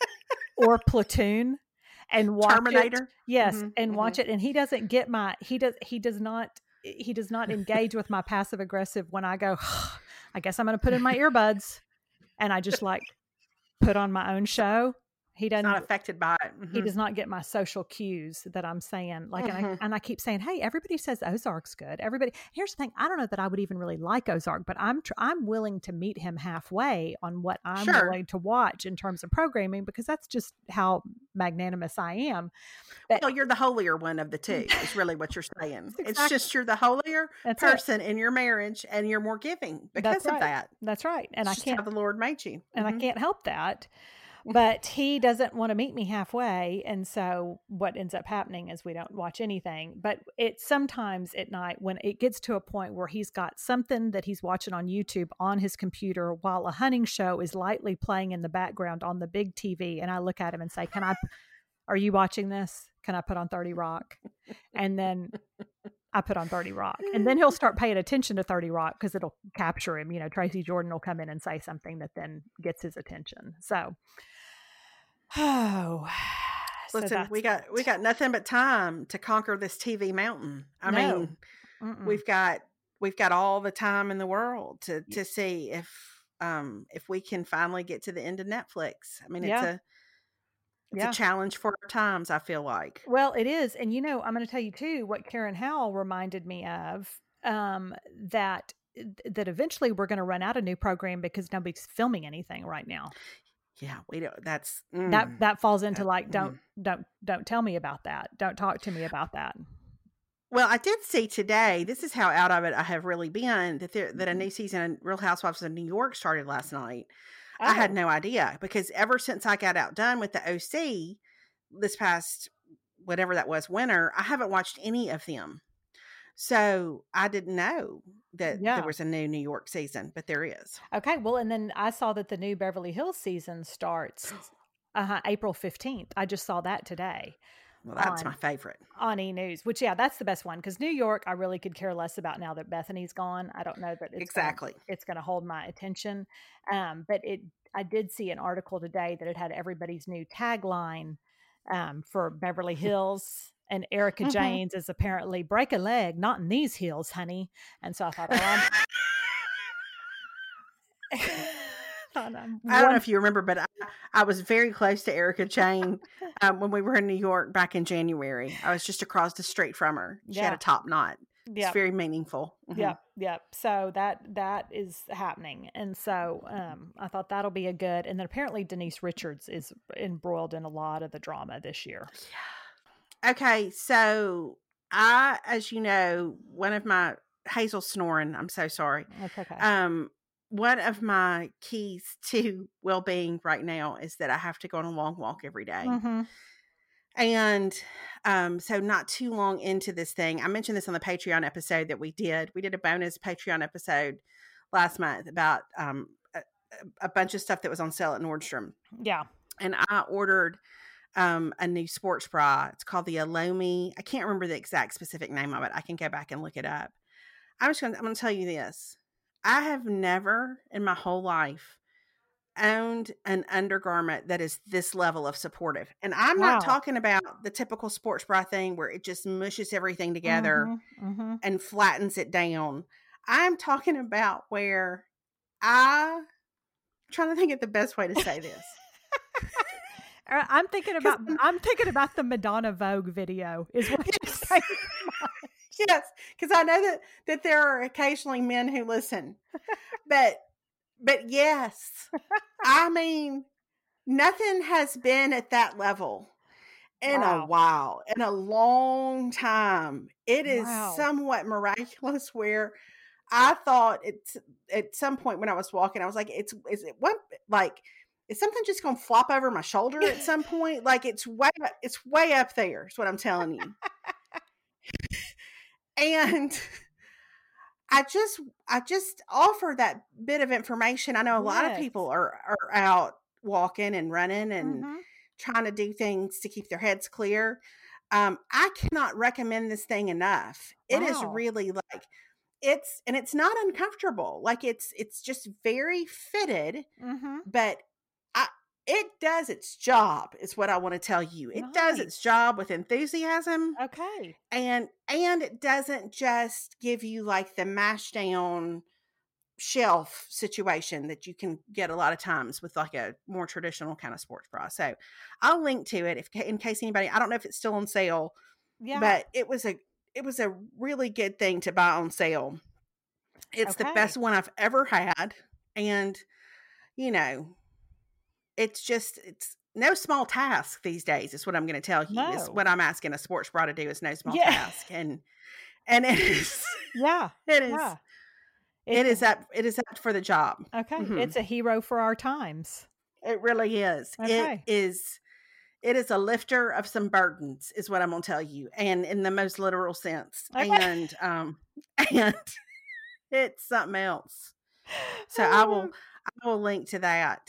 or Platoon and watch Terminator. it. Yes, Mhm, and mhm. watch it. And he doesn't get my he does he does not he does not engage with my passive aggressive when I go, I guess I'm going to put in my earbuds and I just like put on my own show. He doesn't, Not affected by it. he Mhm. does not get my social cues that I'm saying. Like, and, I, Mhm. and I keep saying, hey, everybody says Ozark's good. Everybody, here's the thing. I don't know that I would even really like Ozark, but I'm, tr- I'm willing to meet him halfway on what I'm Sure. willing to watch in terms of programming, because that's just how magnanimous I am. But Well, you're the holier one of the two, is really what you're saying. It's Exactly. just you're the holier That's it. person in your marriage, and you're more giving because That's of right. that. That's right. And It's I just can't, how the Lord made you. and I Mhm. can't help that. But he doesn't want to meet me halfway. And so what ends up happening is we don't watch anything. But it's sometimes at night when it gets to a point where he's got something that he's watching on YouTube on his computer while a hunting show is lightly playing in the background on the big T V. And I look at him and say, can I, are you watching this? Can I put on thirty Rock? And then I put on thirty Rock. And then he'll start paying attention to thirty Rock because it'll capture him. You know, Tracy Jordan will come in and say something that then gets his attention. So, oh, so Listen, that's we got we got nothing but time to conquer this T V mountain. I No. mean, Mm-mm. we've got we've got all the time in the world to to see if um if we can finally get to the end of Netflix. I mean, it's Yeah. a it's Yeah. a challenge for our times, I feel like. Well, it is. And, you know, I'm going to tell you, too, what Karen Howell reminded me of, um, that that eventually we're going to run out of new program because nobody's filming anything right now. Yeah, we don't that's That mm, that falls into that- like, mm. don't, don't, don't tell me about that. Don't talk to me about that. Well, I did see today, this is how out of it I have really been, that there that a new season of Real Housewives of New York started last night. I had Oh. no idea because ever since I got outdone with the O C this past whatever that was, winter, I haven't watched any of them. So I didn't know that Yeah. there was a new New York season, but there is. Okay. Well, and then I saw that the new Beverly Hills season starts uh, April fifteenth. I just saw that today. Well, that's on, my favorite. On E! News, which, yeah, that's the best one, because New York, I really could care less about now that Bethany's gone. I don't know that it's exactly gonna, it's going to hold my attention. Um, but it, I did see an article today that it had everybody's new tagline um, for Beverly Hills. And Erica mm-hmm. Jaynes is apparently break a leg, not in these heels, honey. And so I thought, oh, I'm. I don't know if you remember, but I, I was very close to Erica Jane um, when we were in New York back in January. I was just across the street from her. She yeah. had a top knot. It's yep. very meaningful. Mm-hmm. Yep, yep. So that that is happening, and so um, I thought that'll be a good. And then apparently Denise Richards is embroiled in a lot of the drama this year. Yeah. Okay, so I, as you know, one of my Hazel snoring. I'm so sorry. That's okay. Um. One of my keys to well-being right now is that I have to go on a long walk every day. Mm-hmm. And um, so not too long into this thing, I mentioned this on the Patreon episode that we did. We did a bonus Patreon episode last month about um, a, a bunch of stuff that was on sale at Nordstrom. Yeah. And I ordered um, a new sports bra. It's called the Elomi. I can't remember the exact specific name of it. I can go back and look it up. I'm just going to, I'm going to tell you this. I have never in my whole life owned an undergarment that is this level of supportive. And I'm wow. not talking about the typical sports bra thing where it just mushes everything together mm-hmm, mm-hmm. and flattens it down. I'm talking about where I, I'm trying to think of the best way to say this. I'm thinking about, I'm thinking about the Madonna Vogue video is what you're saying. Yes, because I know that, that there are occasionally men who listen, but but yes, I mean, nothing has been at that level in wow. a while, in a long time. It is wow. somewhat miraculous where I thought it's at some point when I was walking, I was like, it's, is it what, like, is something just going to flop over my shoulder at some point? Like it's way, it's way up there is what I'm telling you. And I just, I just offer that bit of information. I know a yes. lot of people are, are out walking and running and mm-hmm. trying to do things to keep their heads clear. Um, I cannot recommend this thing enough. Wow. It is really like it's, and it's not uncomfortable. Like it's, it's just very fitted, mm-hmm. but I, it does its job is what I want to tell you. It nice. does its job with enthusiasm. Okay. And, and it doesn't just give you like the mash down shelf situation that you can get a lot of times with like a more traditional kind of sports bra. So I'll link to it if, in case anybody, I don't know if it's still on sale, yeah. but it was a, it was a really good thing to buy on sale. It's okay. the best one I've ever had. And, you know, it's just, it's no small task these days is what I'm going to tell you. No. Is what I'm asking a sports bra to do is no small yeah. task. And, and it is, yeah, it is, yeah. it is up, it is up for the job. Okay. Mm-hmm. It's a hero for our times. It really is. Okay. It is, it is a lifter of some burdens is what I'm going to tell you. And in the most literal sense. Okay. And, um, and it's something else. So I will, I will link to that.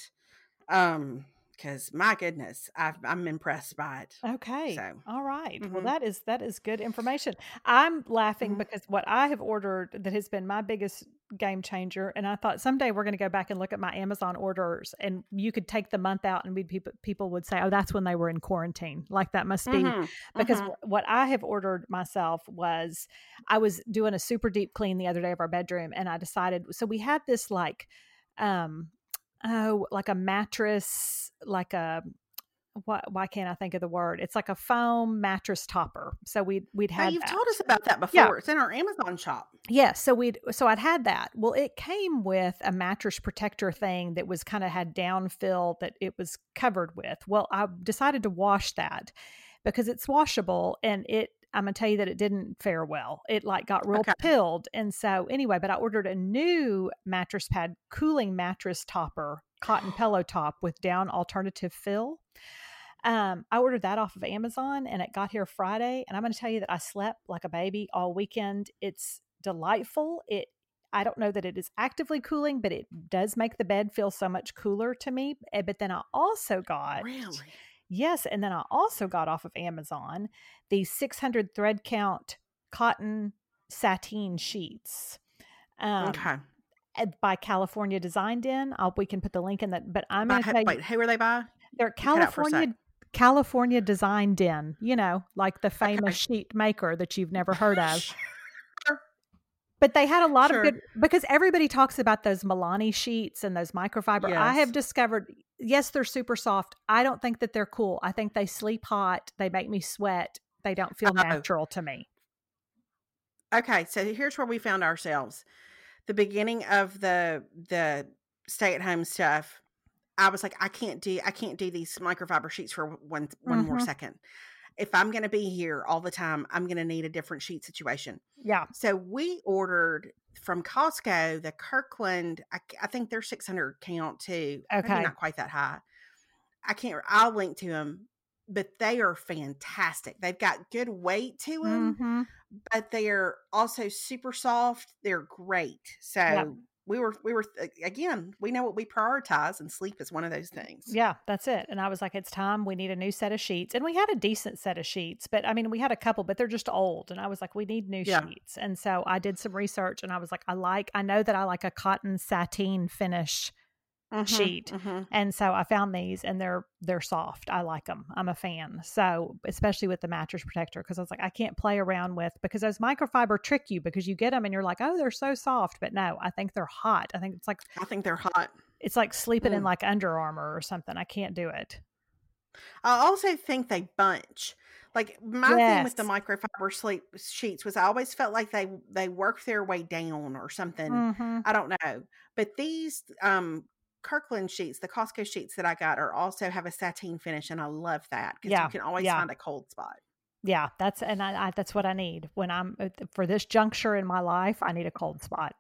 Um, because my goodness, I've, I'm impressed by it. Okay. So, all right. Mm-hmm. Well, that is, that is good information. I'm laughing mm-hmm. because what I have ordered that has been my biggest game changer. And I thought someday we're going to go back and look at my Amazon orders and you could take the month out and we'd people, people would say, oh, that's when they were in quarantine. Like that must be mm-hmm. because mm-hmm. what I have ordered myself was I was doing a super deep clean the other day of our bedroom. And I decided, so we had this like, um, oh, like a mattress, like a, what, why can't I think of the word? It's like a foam mattress topper. So we'd, we'd had, oh, you've that. told us about that before. Yeah. It's in our Amazon shop. Yes. Yeah, so we'd, so I'd had that. Well, it came with a mattress protector thing that was kind of had downfill that it was covered with. Well, I decided to wash that because it's washable and it, I'm going to tell you that it didn't fare well. It like got real okay. pilled. And so anyway, but I ordered a new mattress pad, cooling mattress topper, cotton pillow top with down alternative fill. Um, I ordered that off of Amazon and it got here Friday. And I'm going to tell you that I slept like a baby all weekend. It's delightful. It, I don't know that it is actively cooling, but it does make the bed feel so much cooler to me. But then I also got, Really? yes. And then I also got off of Amazon these six hundred thread count cotton sateen sheets. Um, Okay. By California Design Den. I'll, we can put the link in that, but I'm going to By, tell you. wait, who are they by? They're You cut out for a California sec. California Design Den, you know, like the famous Okay. sheet maker that you've never heard of. Sure. But they had a lot Sure. of good, because everybody talks about those Milani sheets and those microfiber. I Yes. have discovered, yes, they're super soft. I don't think that they're cool. I think they sleep hot. They make me sweat. They don't feel Oh. natural to me. Okay, so here's where we found ourselves. The beginning of the the stay at home stuff, I was like, I can't do I can't do these microfiber sheets for one one more Mhm. second. If I'm going to be here all the time, I'm going to need a different sheet situation. Yeah. So we ordered from Costco the Kirkland. I, I think they're six hundred count too. Okay. Maybe not quite that high. I can't. I'll link to them, but they are fantastic. They've got good weight to them. Mhm. But they're also super soft. They're great. So Yeah. we were, we were, again, we know what we prioritize, and sleep is one of those things. Yeah, that's it. And I was like, it's time. We need a new set of sheets. And we had a decent set of sheets, but I mean, we had a couple, but they're just old. And I was like, we need new Yeah. sheets. And so I did some research and I was like, I like, I know that I like a cotton sateen finish Mhm, sheet. mhm. And so I found these and they're, they're soft. I like them. I'm a fan. So especially with the mattress protector, because I was like, I can't play around with, because those microfiber trick you because you get them and you're like, oh, they're so soft. But no, I think they're hot. I think it's like, I think they're hot. it's like sleeping in Mm. like Under Armour or something. I can't do it. I also think they bunch. Like my thing with the Yes. microfiber sleep sheets was I always felt like they they worked their way down or something. Mm-hmm. I don't know. But these um Kirkland sheets, the Costco sheets that I got, are also have a sateen finish, and I love that because Yeah, you can always yeah. find a cold spot. Yeah, that's and I, I that's what I need when I'm uh, for this juncture in my life. I need a cold spot.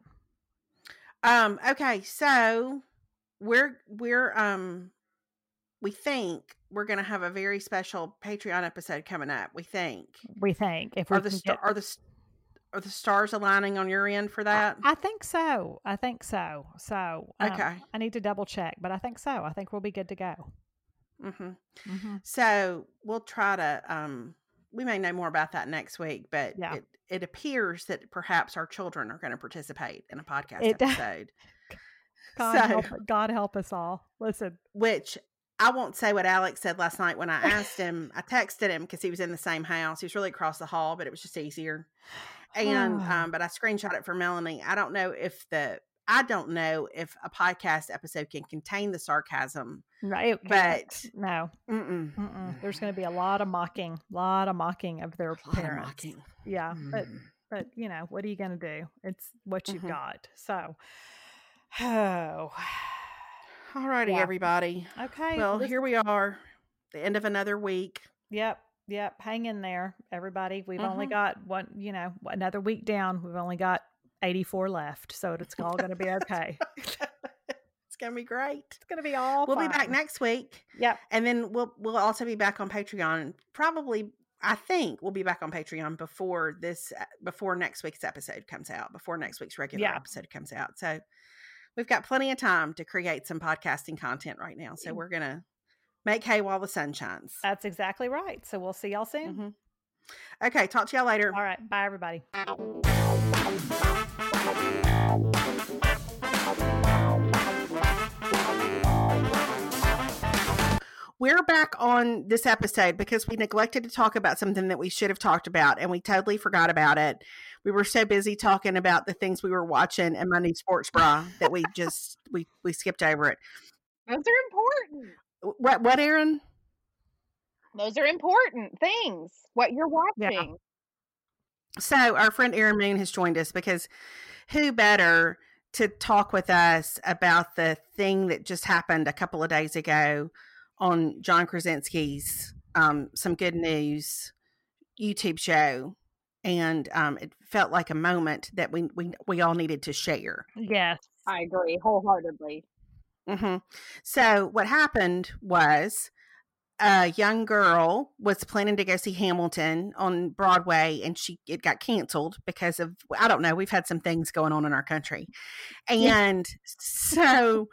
Um, okay, so we're we're um we think we're gonna have a very special Patreon episode coming up. We think. We think if we Are the can star get, are the st- are the stars aligning on your end for I, that? I think so. I think so. So um, Okay. I need to double check, but I think so. I think we'll be good to go. Mm-hmm. Mm-hmm. So we'll try to um we may know more about that next week, but Yeah. it, it appears that perhaps our children are going to participate in a podcast It- episode. God, So- help, God help us all. Listen, Which I won't say what Alex said last night when I asked him. I texted him because he was in the same house. He was really across the hall, but it was just easier. And um, but I screenshot it for Melanie. I don't know if the I don't know if a podcast episode can contain the sarcasm, right? but no, mm-mm. mm-mm. There's going to be a lot of mocking, lot of mocking of their A lot of parents. mocking. Yeah, but Mm. but you know, what are you going to do? It's what you've Mhm. got. So, oh, All righty, Yeah. everybody. okay. Well, this- here we are, the end of another week. Yep, yep. Hang in there, everybody. We've only Mhm. got one. You know, another week down. We've only got eighty-four left, so it's all going to be okay. It's gonna be great. It's going to be all. We'll be back fine. next week, Yep. and then we'll we'll also be back on Patreon. Probably, I think we'll be back on Patreon before this before next week's episode comes out. Before next week's regular Yeah. episode comes out. So we've got plenty of time to create some podcasting content right now. So we're gonna make hay while the sun shines. That's exactly right. So we'll see y'all soon. Mhm. Okay, talk to y'all later. All right. Bye, everybody. We're back on this episode because we neglected to talk about something that we should have talked about, and we totally forgot about it. We were so busy talking about the things we were watching and my new sports bra that we just we we skipped over it. Those are important. What what, Aaron? Those are important things. What you're Yeah. watching. So our friend Aaron Moon has joined us because who better to talk with us about the thing that just happened a couple of days ago on John Krasinski's um, Some Good News YouTube show. And um, it felt like a moment that we, we, we all needed to share. Yes. I agree wholeheartedly. hmm So what happened was a young girl was planning to go see Hamilton on Broadway, and she it got canceled because of, I don't know, we've had some things going on in our country. And so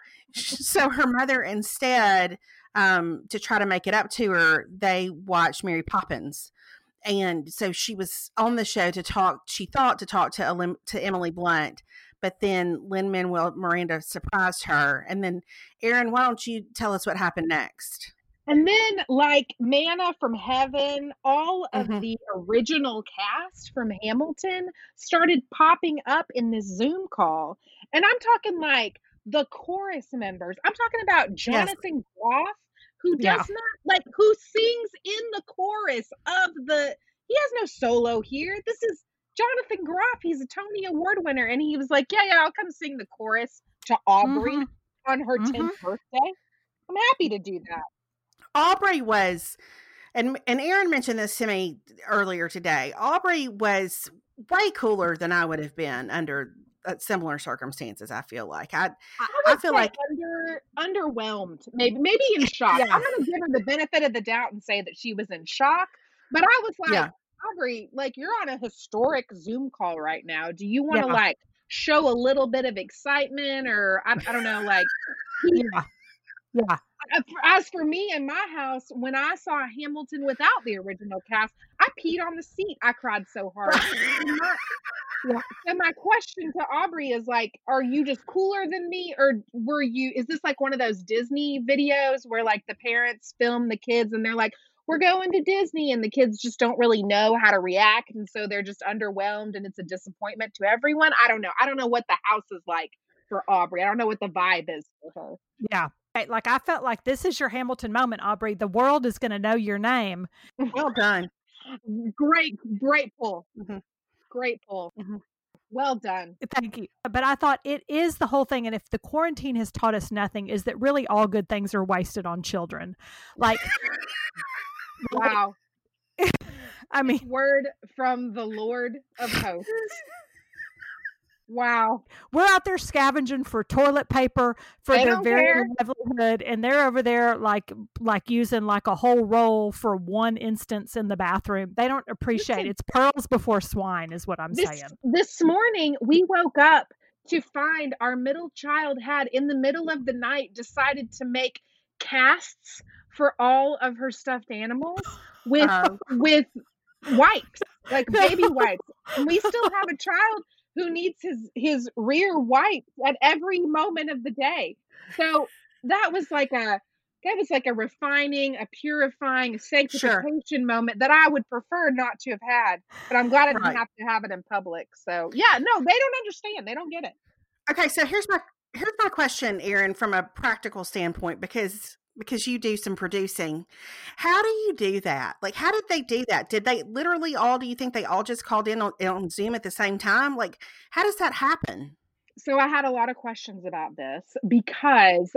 so her mother instead, um, to try to make it up to her, they watched Mary Poppins. And so she was on the show to talk, she thought to talk to, Elim, to Emily Blunt, but then Lin-Manuel Miranda surprised her. And then, Erin, why don't you tell us what happened next? And then, like, manna from heaven, all of Mhm. the original cast from Hamilton started popping up in this Zoom call. And I'm talking like the chorus members. I'm talking about Yes. Jonathan Groff, who does Yeah. not, like, who sings in the chorus of the, he has no solo here. This is Jonathan Groff. He's a Tony Award winner. And he was like, yeah, yeah, I'll come sing the chorus to Aubrey Mhm. on her Mhm. tenth birthday. I'm happy to do that. Aubrey was, and and Erin mentioned this to me earlier today. Aubrey was way cooler than I would have been under uh, similar circumstances. I feel like I, I, I would feel say like under underwhelmed, maybe maybe in shock. Yeah. I'm gonna give her the benefit of the doubt and say that she was in shock. But I was like, Yeah. Aubrey, like, you're on a historic Zoom call right now. Do you want to Yeah. like show a little bit of excitement, or I, I don't know, like. he- Yeah. Yeah. As for me in my house, when I saw Hamilton without the original cast, I peed on the seat. I cried so hard. And my, yeah. So my question to Aubrey is like, are you just cooler than me, or were you? Is this like one of those Disney videos where like the parents film the kids and they're like, we're going to Disney, and the kids just don't really know how to react, and so they're just underwhelmed, and it's a disappointment to everyone? I don't know. I don't know what the house is like for Aubrey. I don't know what the vibe is for her. Yeah. Like, I felt like this is your Hamilton moment, Aubrey. The world is going to know your name. well done. Great, grateful, Mhm. grateful. Mhm. Well done. Thank you. But I thought it is the whole thing. And if the quarantine has taught us nothing, is that really all good things are wasted on children. Like, Wow. I mean, Word from the Lord of hosts. Wow. we're out there scavenging for toilet paper for They their don't very care. livelihood, and they're over there like like using like a whole roll for one instance in the bathroom. They don't appreciate Listen. it. It's pearls before swine, is what I'm This saying. this morning we woke up to find our middle child had in the middle of the night decided to make casts for all of her stuffed animals with Oh. with wipes, like baby wipes. And we still have a child who needs his his rear wipes at every moment of the day. So that was like a that was like a refining, a purifying, a sanctification moment that I would prefer not to have had. But I'm glad I didn't Right. have to have it in public. So yeah, no, they don't understand. They don't get it. Okay, so here's my here's my question, Erin, from a practical standpoint, because because you do some producing. How do you do that? Like, how did they do that? Did they literally all? Do you think they all just called in on, on Zoom at the same time? Like, how does that happen? So I had a lot of questions about this because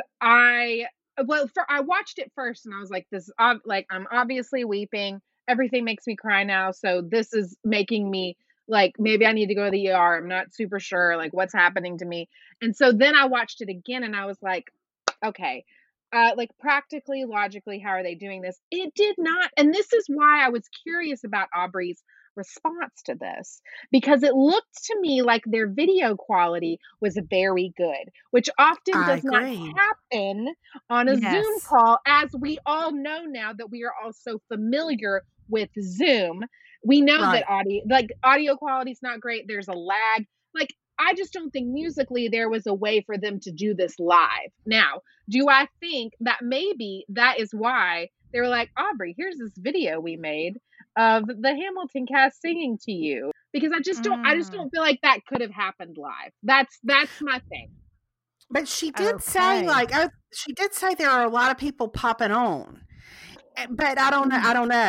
I well, for, I watched it first and I was like, this ob- like I'm obviously weeping. Everything makes me cry now, so this is making me like maybe I need to go to the E R. I'm not super sure like what's happening to me. And so then I watched it again and I was like, okay, uh, like practically, logically, how are they doing this? It did not. And this is why I was curious about Aubrey's response to this, because it looked to me like their video quality was very good, which often I does not agree. happen on a Zoom Yes. call, as we all know now that we are all so familiar with Zoom. We know Right. that audio, like audio quality is not great. There's a lag. Like, I just don't think musically there was a way for them to do this live. Now, do I think that maybe that is why they were like, Aubrey, here's this video we made of the Hamilton cast singing to you? Because I just don't, I just Mm. don't feel like that could have happened live. That's that's my thing. But she did say, Okay. like, oh, she did say there are a lot of people popping on. Eh, But I don't know. I don't know.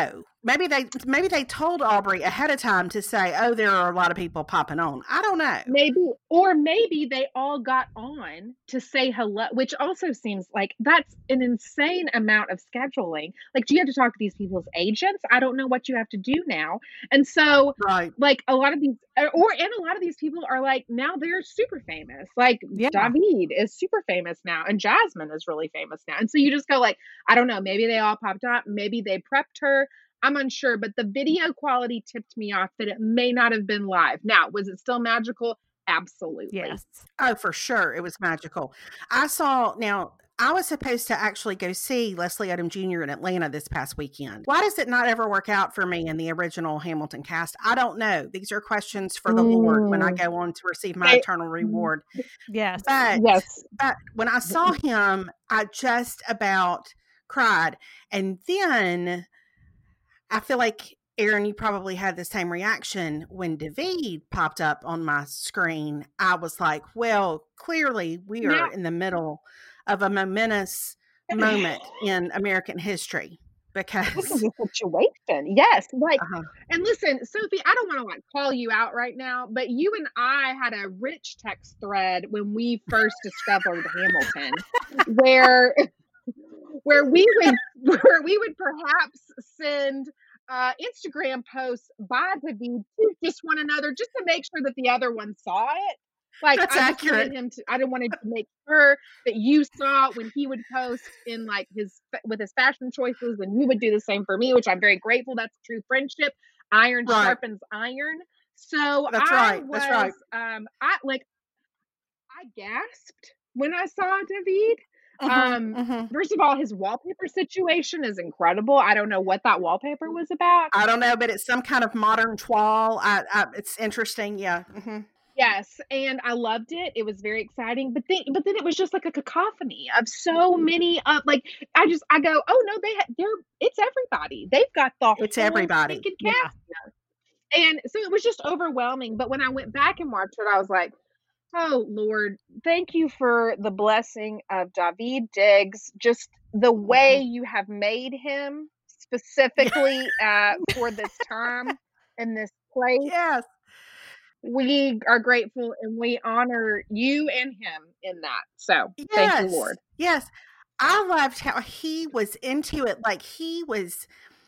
maybe they maybe they told Aubrey ahead of time to say, oh, there are a lot of people popping on. I don't know. Maybe, or maybe they all got on to say hello, which also seems like that's an insane amount of scheduling. Like, do you have to talk to these people's agents? I don't know what you have to do now. And so, right. like, a lot of these, or, and a lot of these people are like, now they're super famous. Like, Yeah. David is super famous now, and Jasmine is really famous now. And so you just go like, I don't know, maybe they all popped up. Maybe they prepped her. I'm unsure, but the video quality tipped me off that it may not have been live. Now, was it still magical? Absolutely. Yes. Oh, for sure. It was magical. I saw, now, I was supposed to actually go see Leslie Odom Junior in Atlanta this past weekend. Why does it not ever work out for me in the original Hamilton cast? I don't know. These are questions for the mm. Lord when I go on to receive my I, eternal reward. Yes. But, yes. but when I saw him, I just about cried. And then I feel like, Aaron, you probably had the same reaction when David popped up on my screen. I was like, well, clearly we are yeah. in the middle of a momentous moment in American history because this is a situation. Yes. Like, uh-huh. And listen, Sophie, I don't want to like call you out right now, but you and I had a rich text thread when we first discovered Hamilton where, where we would, where we would perhaps send Uh, Instagram posts by David to just one another, just to make sure that the other one saw it. Like, That's I just accurate. wanted him to. I didn't want to make sure that you saw when he would post in like his with his fashion choices, and you would do the same for me, which I'm very grateful. That's true friendship. Iron right. sharpens iron. So That's I right. was, That's right. Um, I like, I gasped when I saw David. Uh-huh, um uh-huh. First of all, his wallpaper situation is incredible. I don't know what that wallpaper was about. I don't know, but it's some kind of modern toile. I, I, it's interesting. Yeah. Mm-hmm. Yes, and I loved it. It was very exciting. But then, but then it was just like a cacophony of so many. Of like, I just, I go, oh no, they, ha- they're, it's everybody. They've got the it's whole everybody. cast yeah. And so it was just overwhelming. But when I went back and watched it, I was like, oh, Lord, thank you for the blessing of David Diggs, just the way you have made him specifically uh, for this term and this place. Yes. We are grateful and we honor you and him in that. So yes. Thank you, Lord. Yes. I loved how he was into it. Like he was,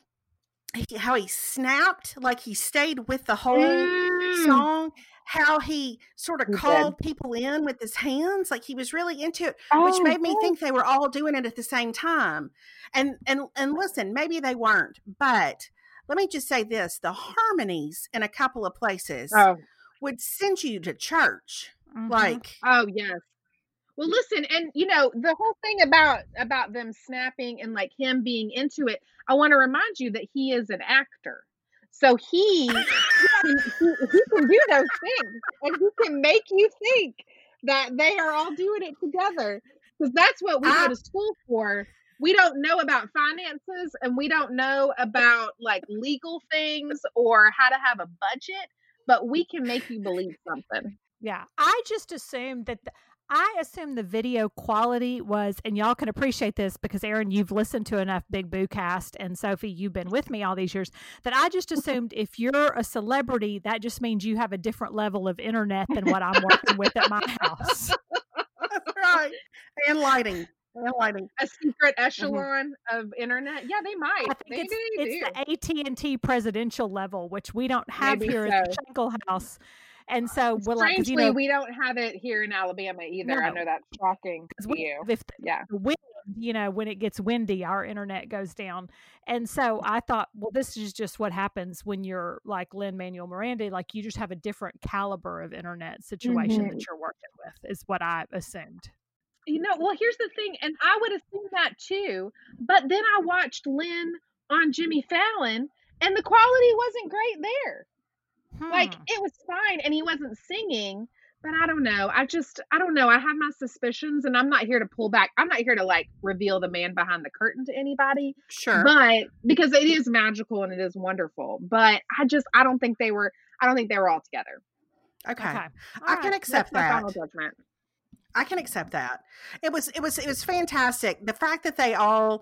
how he snapped, like he stayed with the whole mm. song. How he sort of he called did. people in with his hands, like he was really into it, oh, which made me think they were all doing it at the same time. And and and listen, maybe they weren't, but let me just say this: the harmonies in a couple of places oh. would send you to church. Mm-hmm. Like, oh yes. Well, listen, and you know the whole thing about about them snapping and like him being into it. I want to remind you that he is an actor. So he, he, can, he, he can do those things, and he can make you think that they are all doing it together, because that's what we I, go to school for. We don't know about finances, and we don't know about like legal things or how to have a budget, but we can make you believe something. Yeah, I just assumed that. The, I assume the video quality was, and y'all can appreciate this because Aaron, you've listened to enough Big Boo Cast, and Sophie, you've been with me all these years, that I just assumed if you're a celebrity, that just means you have a different level of internet than what I'm working with at my house. That's right. And lighting. And lighting. A secret echelon mm-hmm. of internet. Yeah, they might. I think they it's, do, it's do. the A T and T presidential level, which we don't have Maybe here so. at the Schenkel House. And so, well, strangely, like, you know, we don't have it here in Alabama either. No. I know that's shocking to we, you. If the, yeah, the wind, you know, when it gets windy, our internet goes down. And so I thought, well, this is just what happens when you're like Lin-Manuel Miranda. Like you just have a different caliber of internet situation mm-hmm. that you're working with, is what I assumed. You know, well, here's the thing, and I would assume that too. But then I watched Lynn on Jimmy Fallon, and the quality wasn't great there. Hmm. Like, it was fine, and he wasn't singing, but I don't know. I just, I don't know. I have my suspicions, and I'm not here to pull back. I'm not here to, like, reveal the man behind the curtain to anybody. Sure. But, because it is magical and it is wonderful. But I just, I don't think they were, I don't think they were all together. Okay. okay. I can accept That's that. my final judgment. I can accept that. It was, it was, it was fantastic. The fact that they all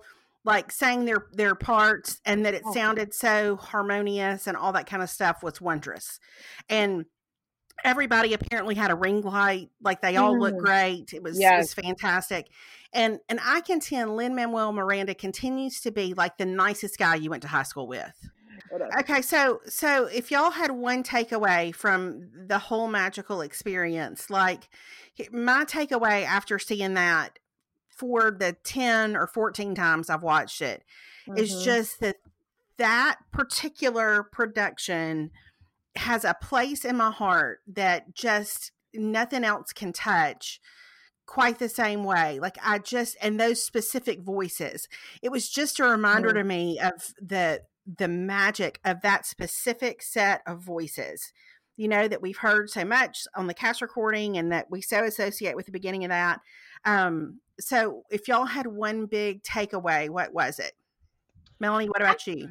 like sang their their parts, and that it oh. sounded so harmonious and all that kind of stuff was wondrous. And everybody apparently had a ring light, like they all mm. looked great. It was, yes. it was fantastic. And and I contend Lin-Manuel Miranda continues to be like the nicest guy you went to high school with. Okay, so so if y'all had one takeaway from the whole magical experience, like my takeaway after seeing that for the ten or fourteen times I've watched it mm-hmm. is just that that particular production has a place in my heart that just nothing else can touch quite the same way. Like I just, and those specific voices, it was just a reminder mm-hmm. to me of the the magic of that specific set of voices, you know, that we've heard so much on the cast recording and that we so associate with the beginning of that. Um, so if y'all had one big takeaway, what was it? Melanie, what about you?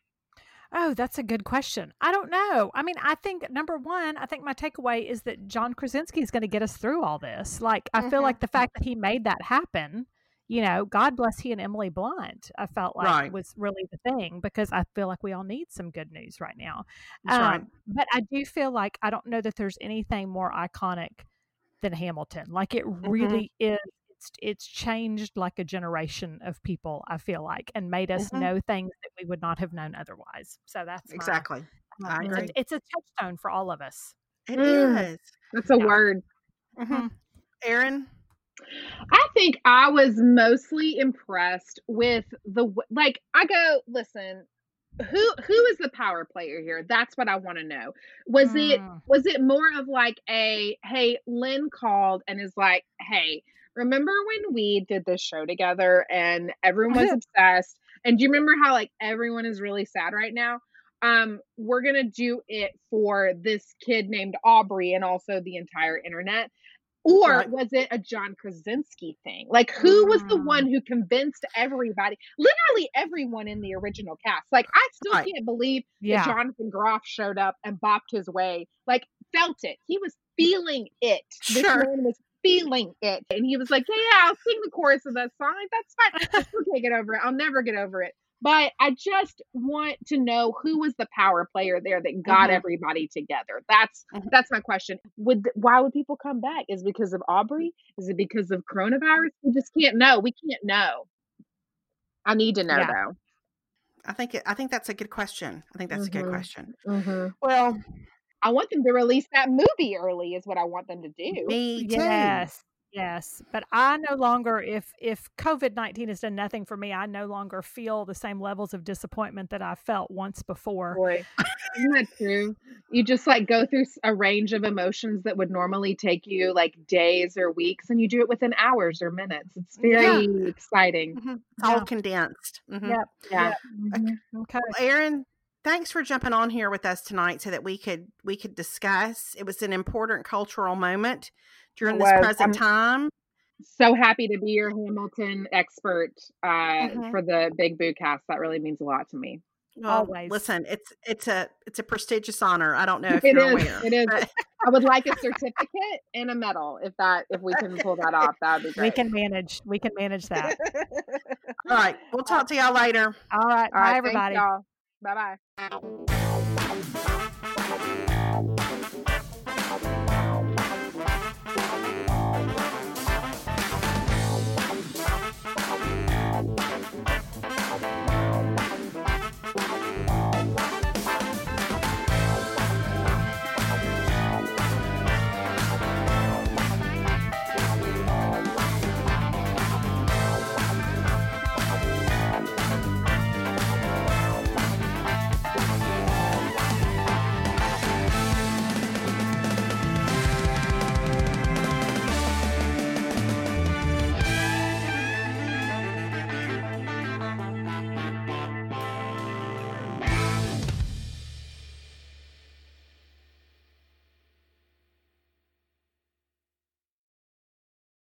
Oh, that's a good question. I don't know. I mean, I think number one, I think my takeaway is that John Krasinski is going to get us through all this. Like, I mm-hmm. feel like the fact that he made that happen, you know, God bless he and Emily Blunt, I felt like right. was really the thing, because I feel like we all need some good news right now. Um, right. But I do feel like, I don't know that there's anything more iconic than Hamilton. Like it mm-hmm. really is. It's, it's changed like a generation of people, I feel like, and made us mm-hmm. know things that we would not have known otherwise. So that's my, exactly. Uh, it's, a, it's a touchstone for all of us. It mm. is. That's a yeah. word. Mm-hmm. Erin? I think I was mostly impressed with the, like, I go, listen, who who is the power player here? That's what I want to know. Was mm. it was it more of like a, hey, Lynn called and is like, hey, remember when we did this show together and everyone was obsessed? And do you remember how like everyone is really sad right now? Um, we're going to do it for this kid named Aubrey and also the entire internet. Or right. was it a John Krasinski thing? Like, who was the one who convinced everybody, literally everyone in the original cast? Like, I still right. can't believe yeah. that Jonathan Groff showed up and bopped his way, like, felt it. He was feeling it. Sure. This man was feeling it. And he was like, yeah, yeah, I'll sing the chorus of that song. Like, that's fine. I still can't get over it. I'll never get over it. But I just want to know who was the power player there that got mm-hmm. everybody together. That's mm-hmm. that's my question. Would why would people come back? Is it because of Aubrey? Is it because of coronavirus? We just can't know. We can't know. I need to know yeah. though. I think it, I think that's a good question. I think that's mm-hmm. a good question. Mm-hmm. Well, I want them to release that movie early. Is what I want them to do. Me too. Yes. Yes, but I no longer, if if COVID nineteen has done nothing for me, I no longer feel the same levels of disappointment that I felt once before. Boy, isn't that true? You just like go through a range of emotions that would normally take you like days or weeks, and you do it within hours or minutes. It's very yeah. exciting. Mm-hmm. It's all yeah. condensed. Mm-hmm. Yep. Yeah. Yep. Mm-hmm. Okay. Well, Erin, thanks for jumping on here with us tonight so that we could we could discuss. It was an important cultural moment during this present I'm time. So happy to be your Hamilton expert uh, mm-hmm. for the Big Boo Cast. That really means a lot to me. Well, always. Listen, it's it's a it's a prestigious honor. I don't know if it you're is, aware. It is. I would like a certificate and a medal if that if we can pull that off. That would be great. We can manage. We can manage that. All right. We'll talk to y'all later. All right. All Bye, right, everybody. Bye bye.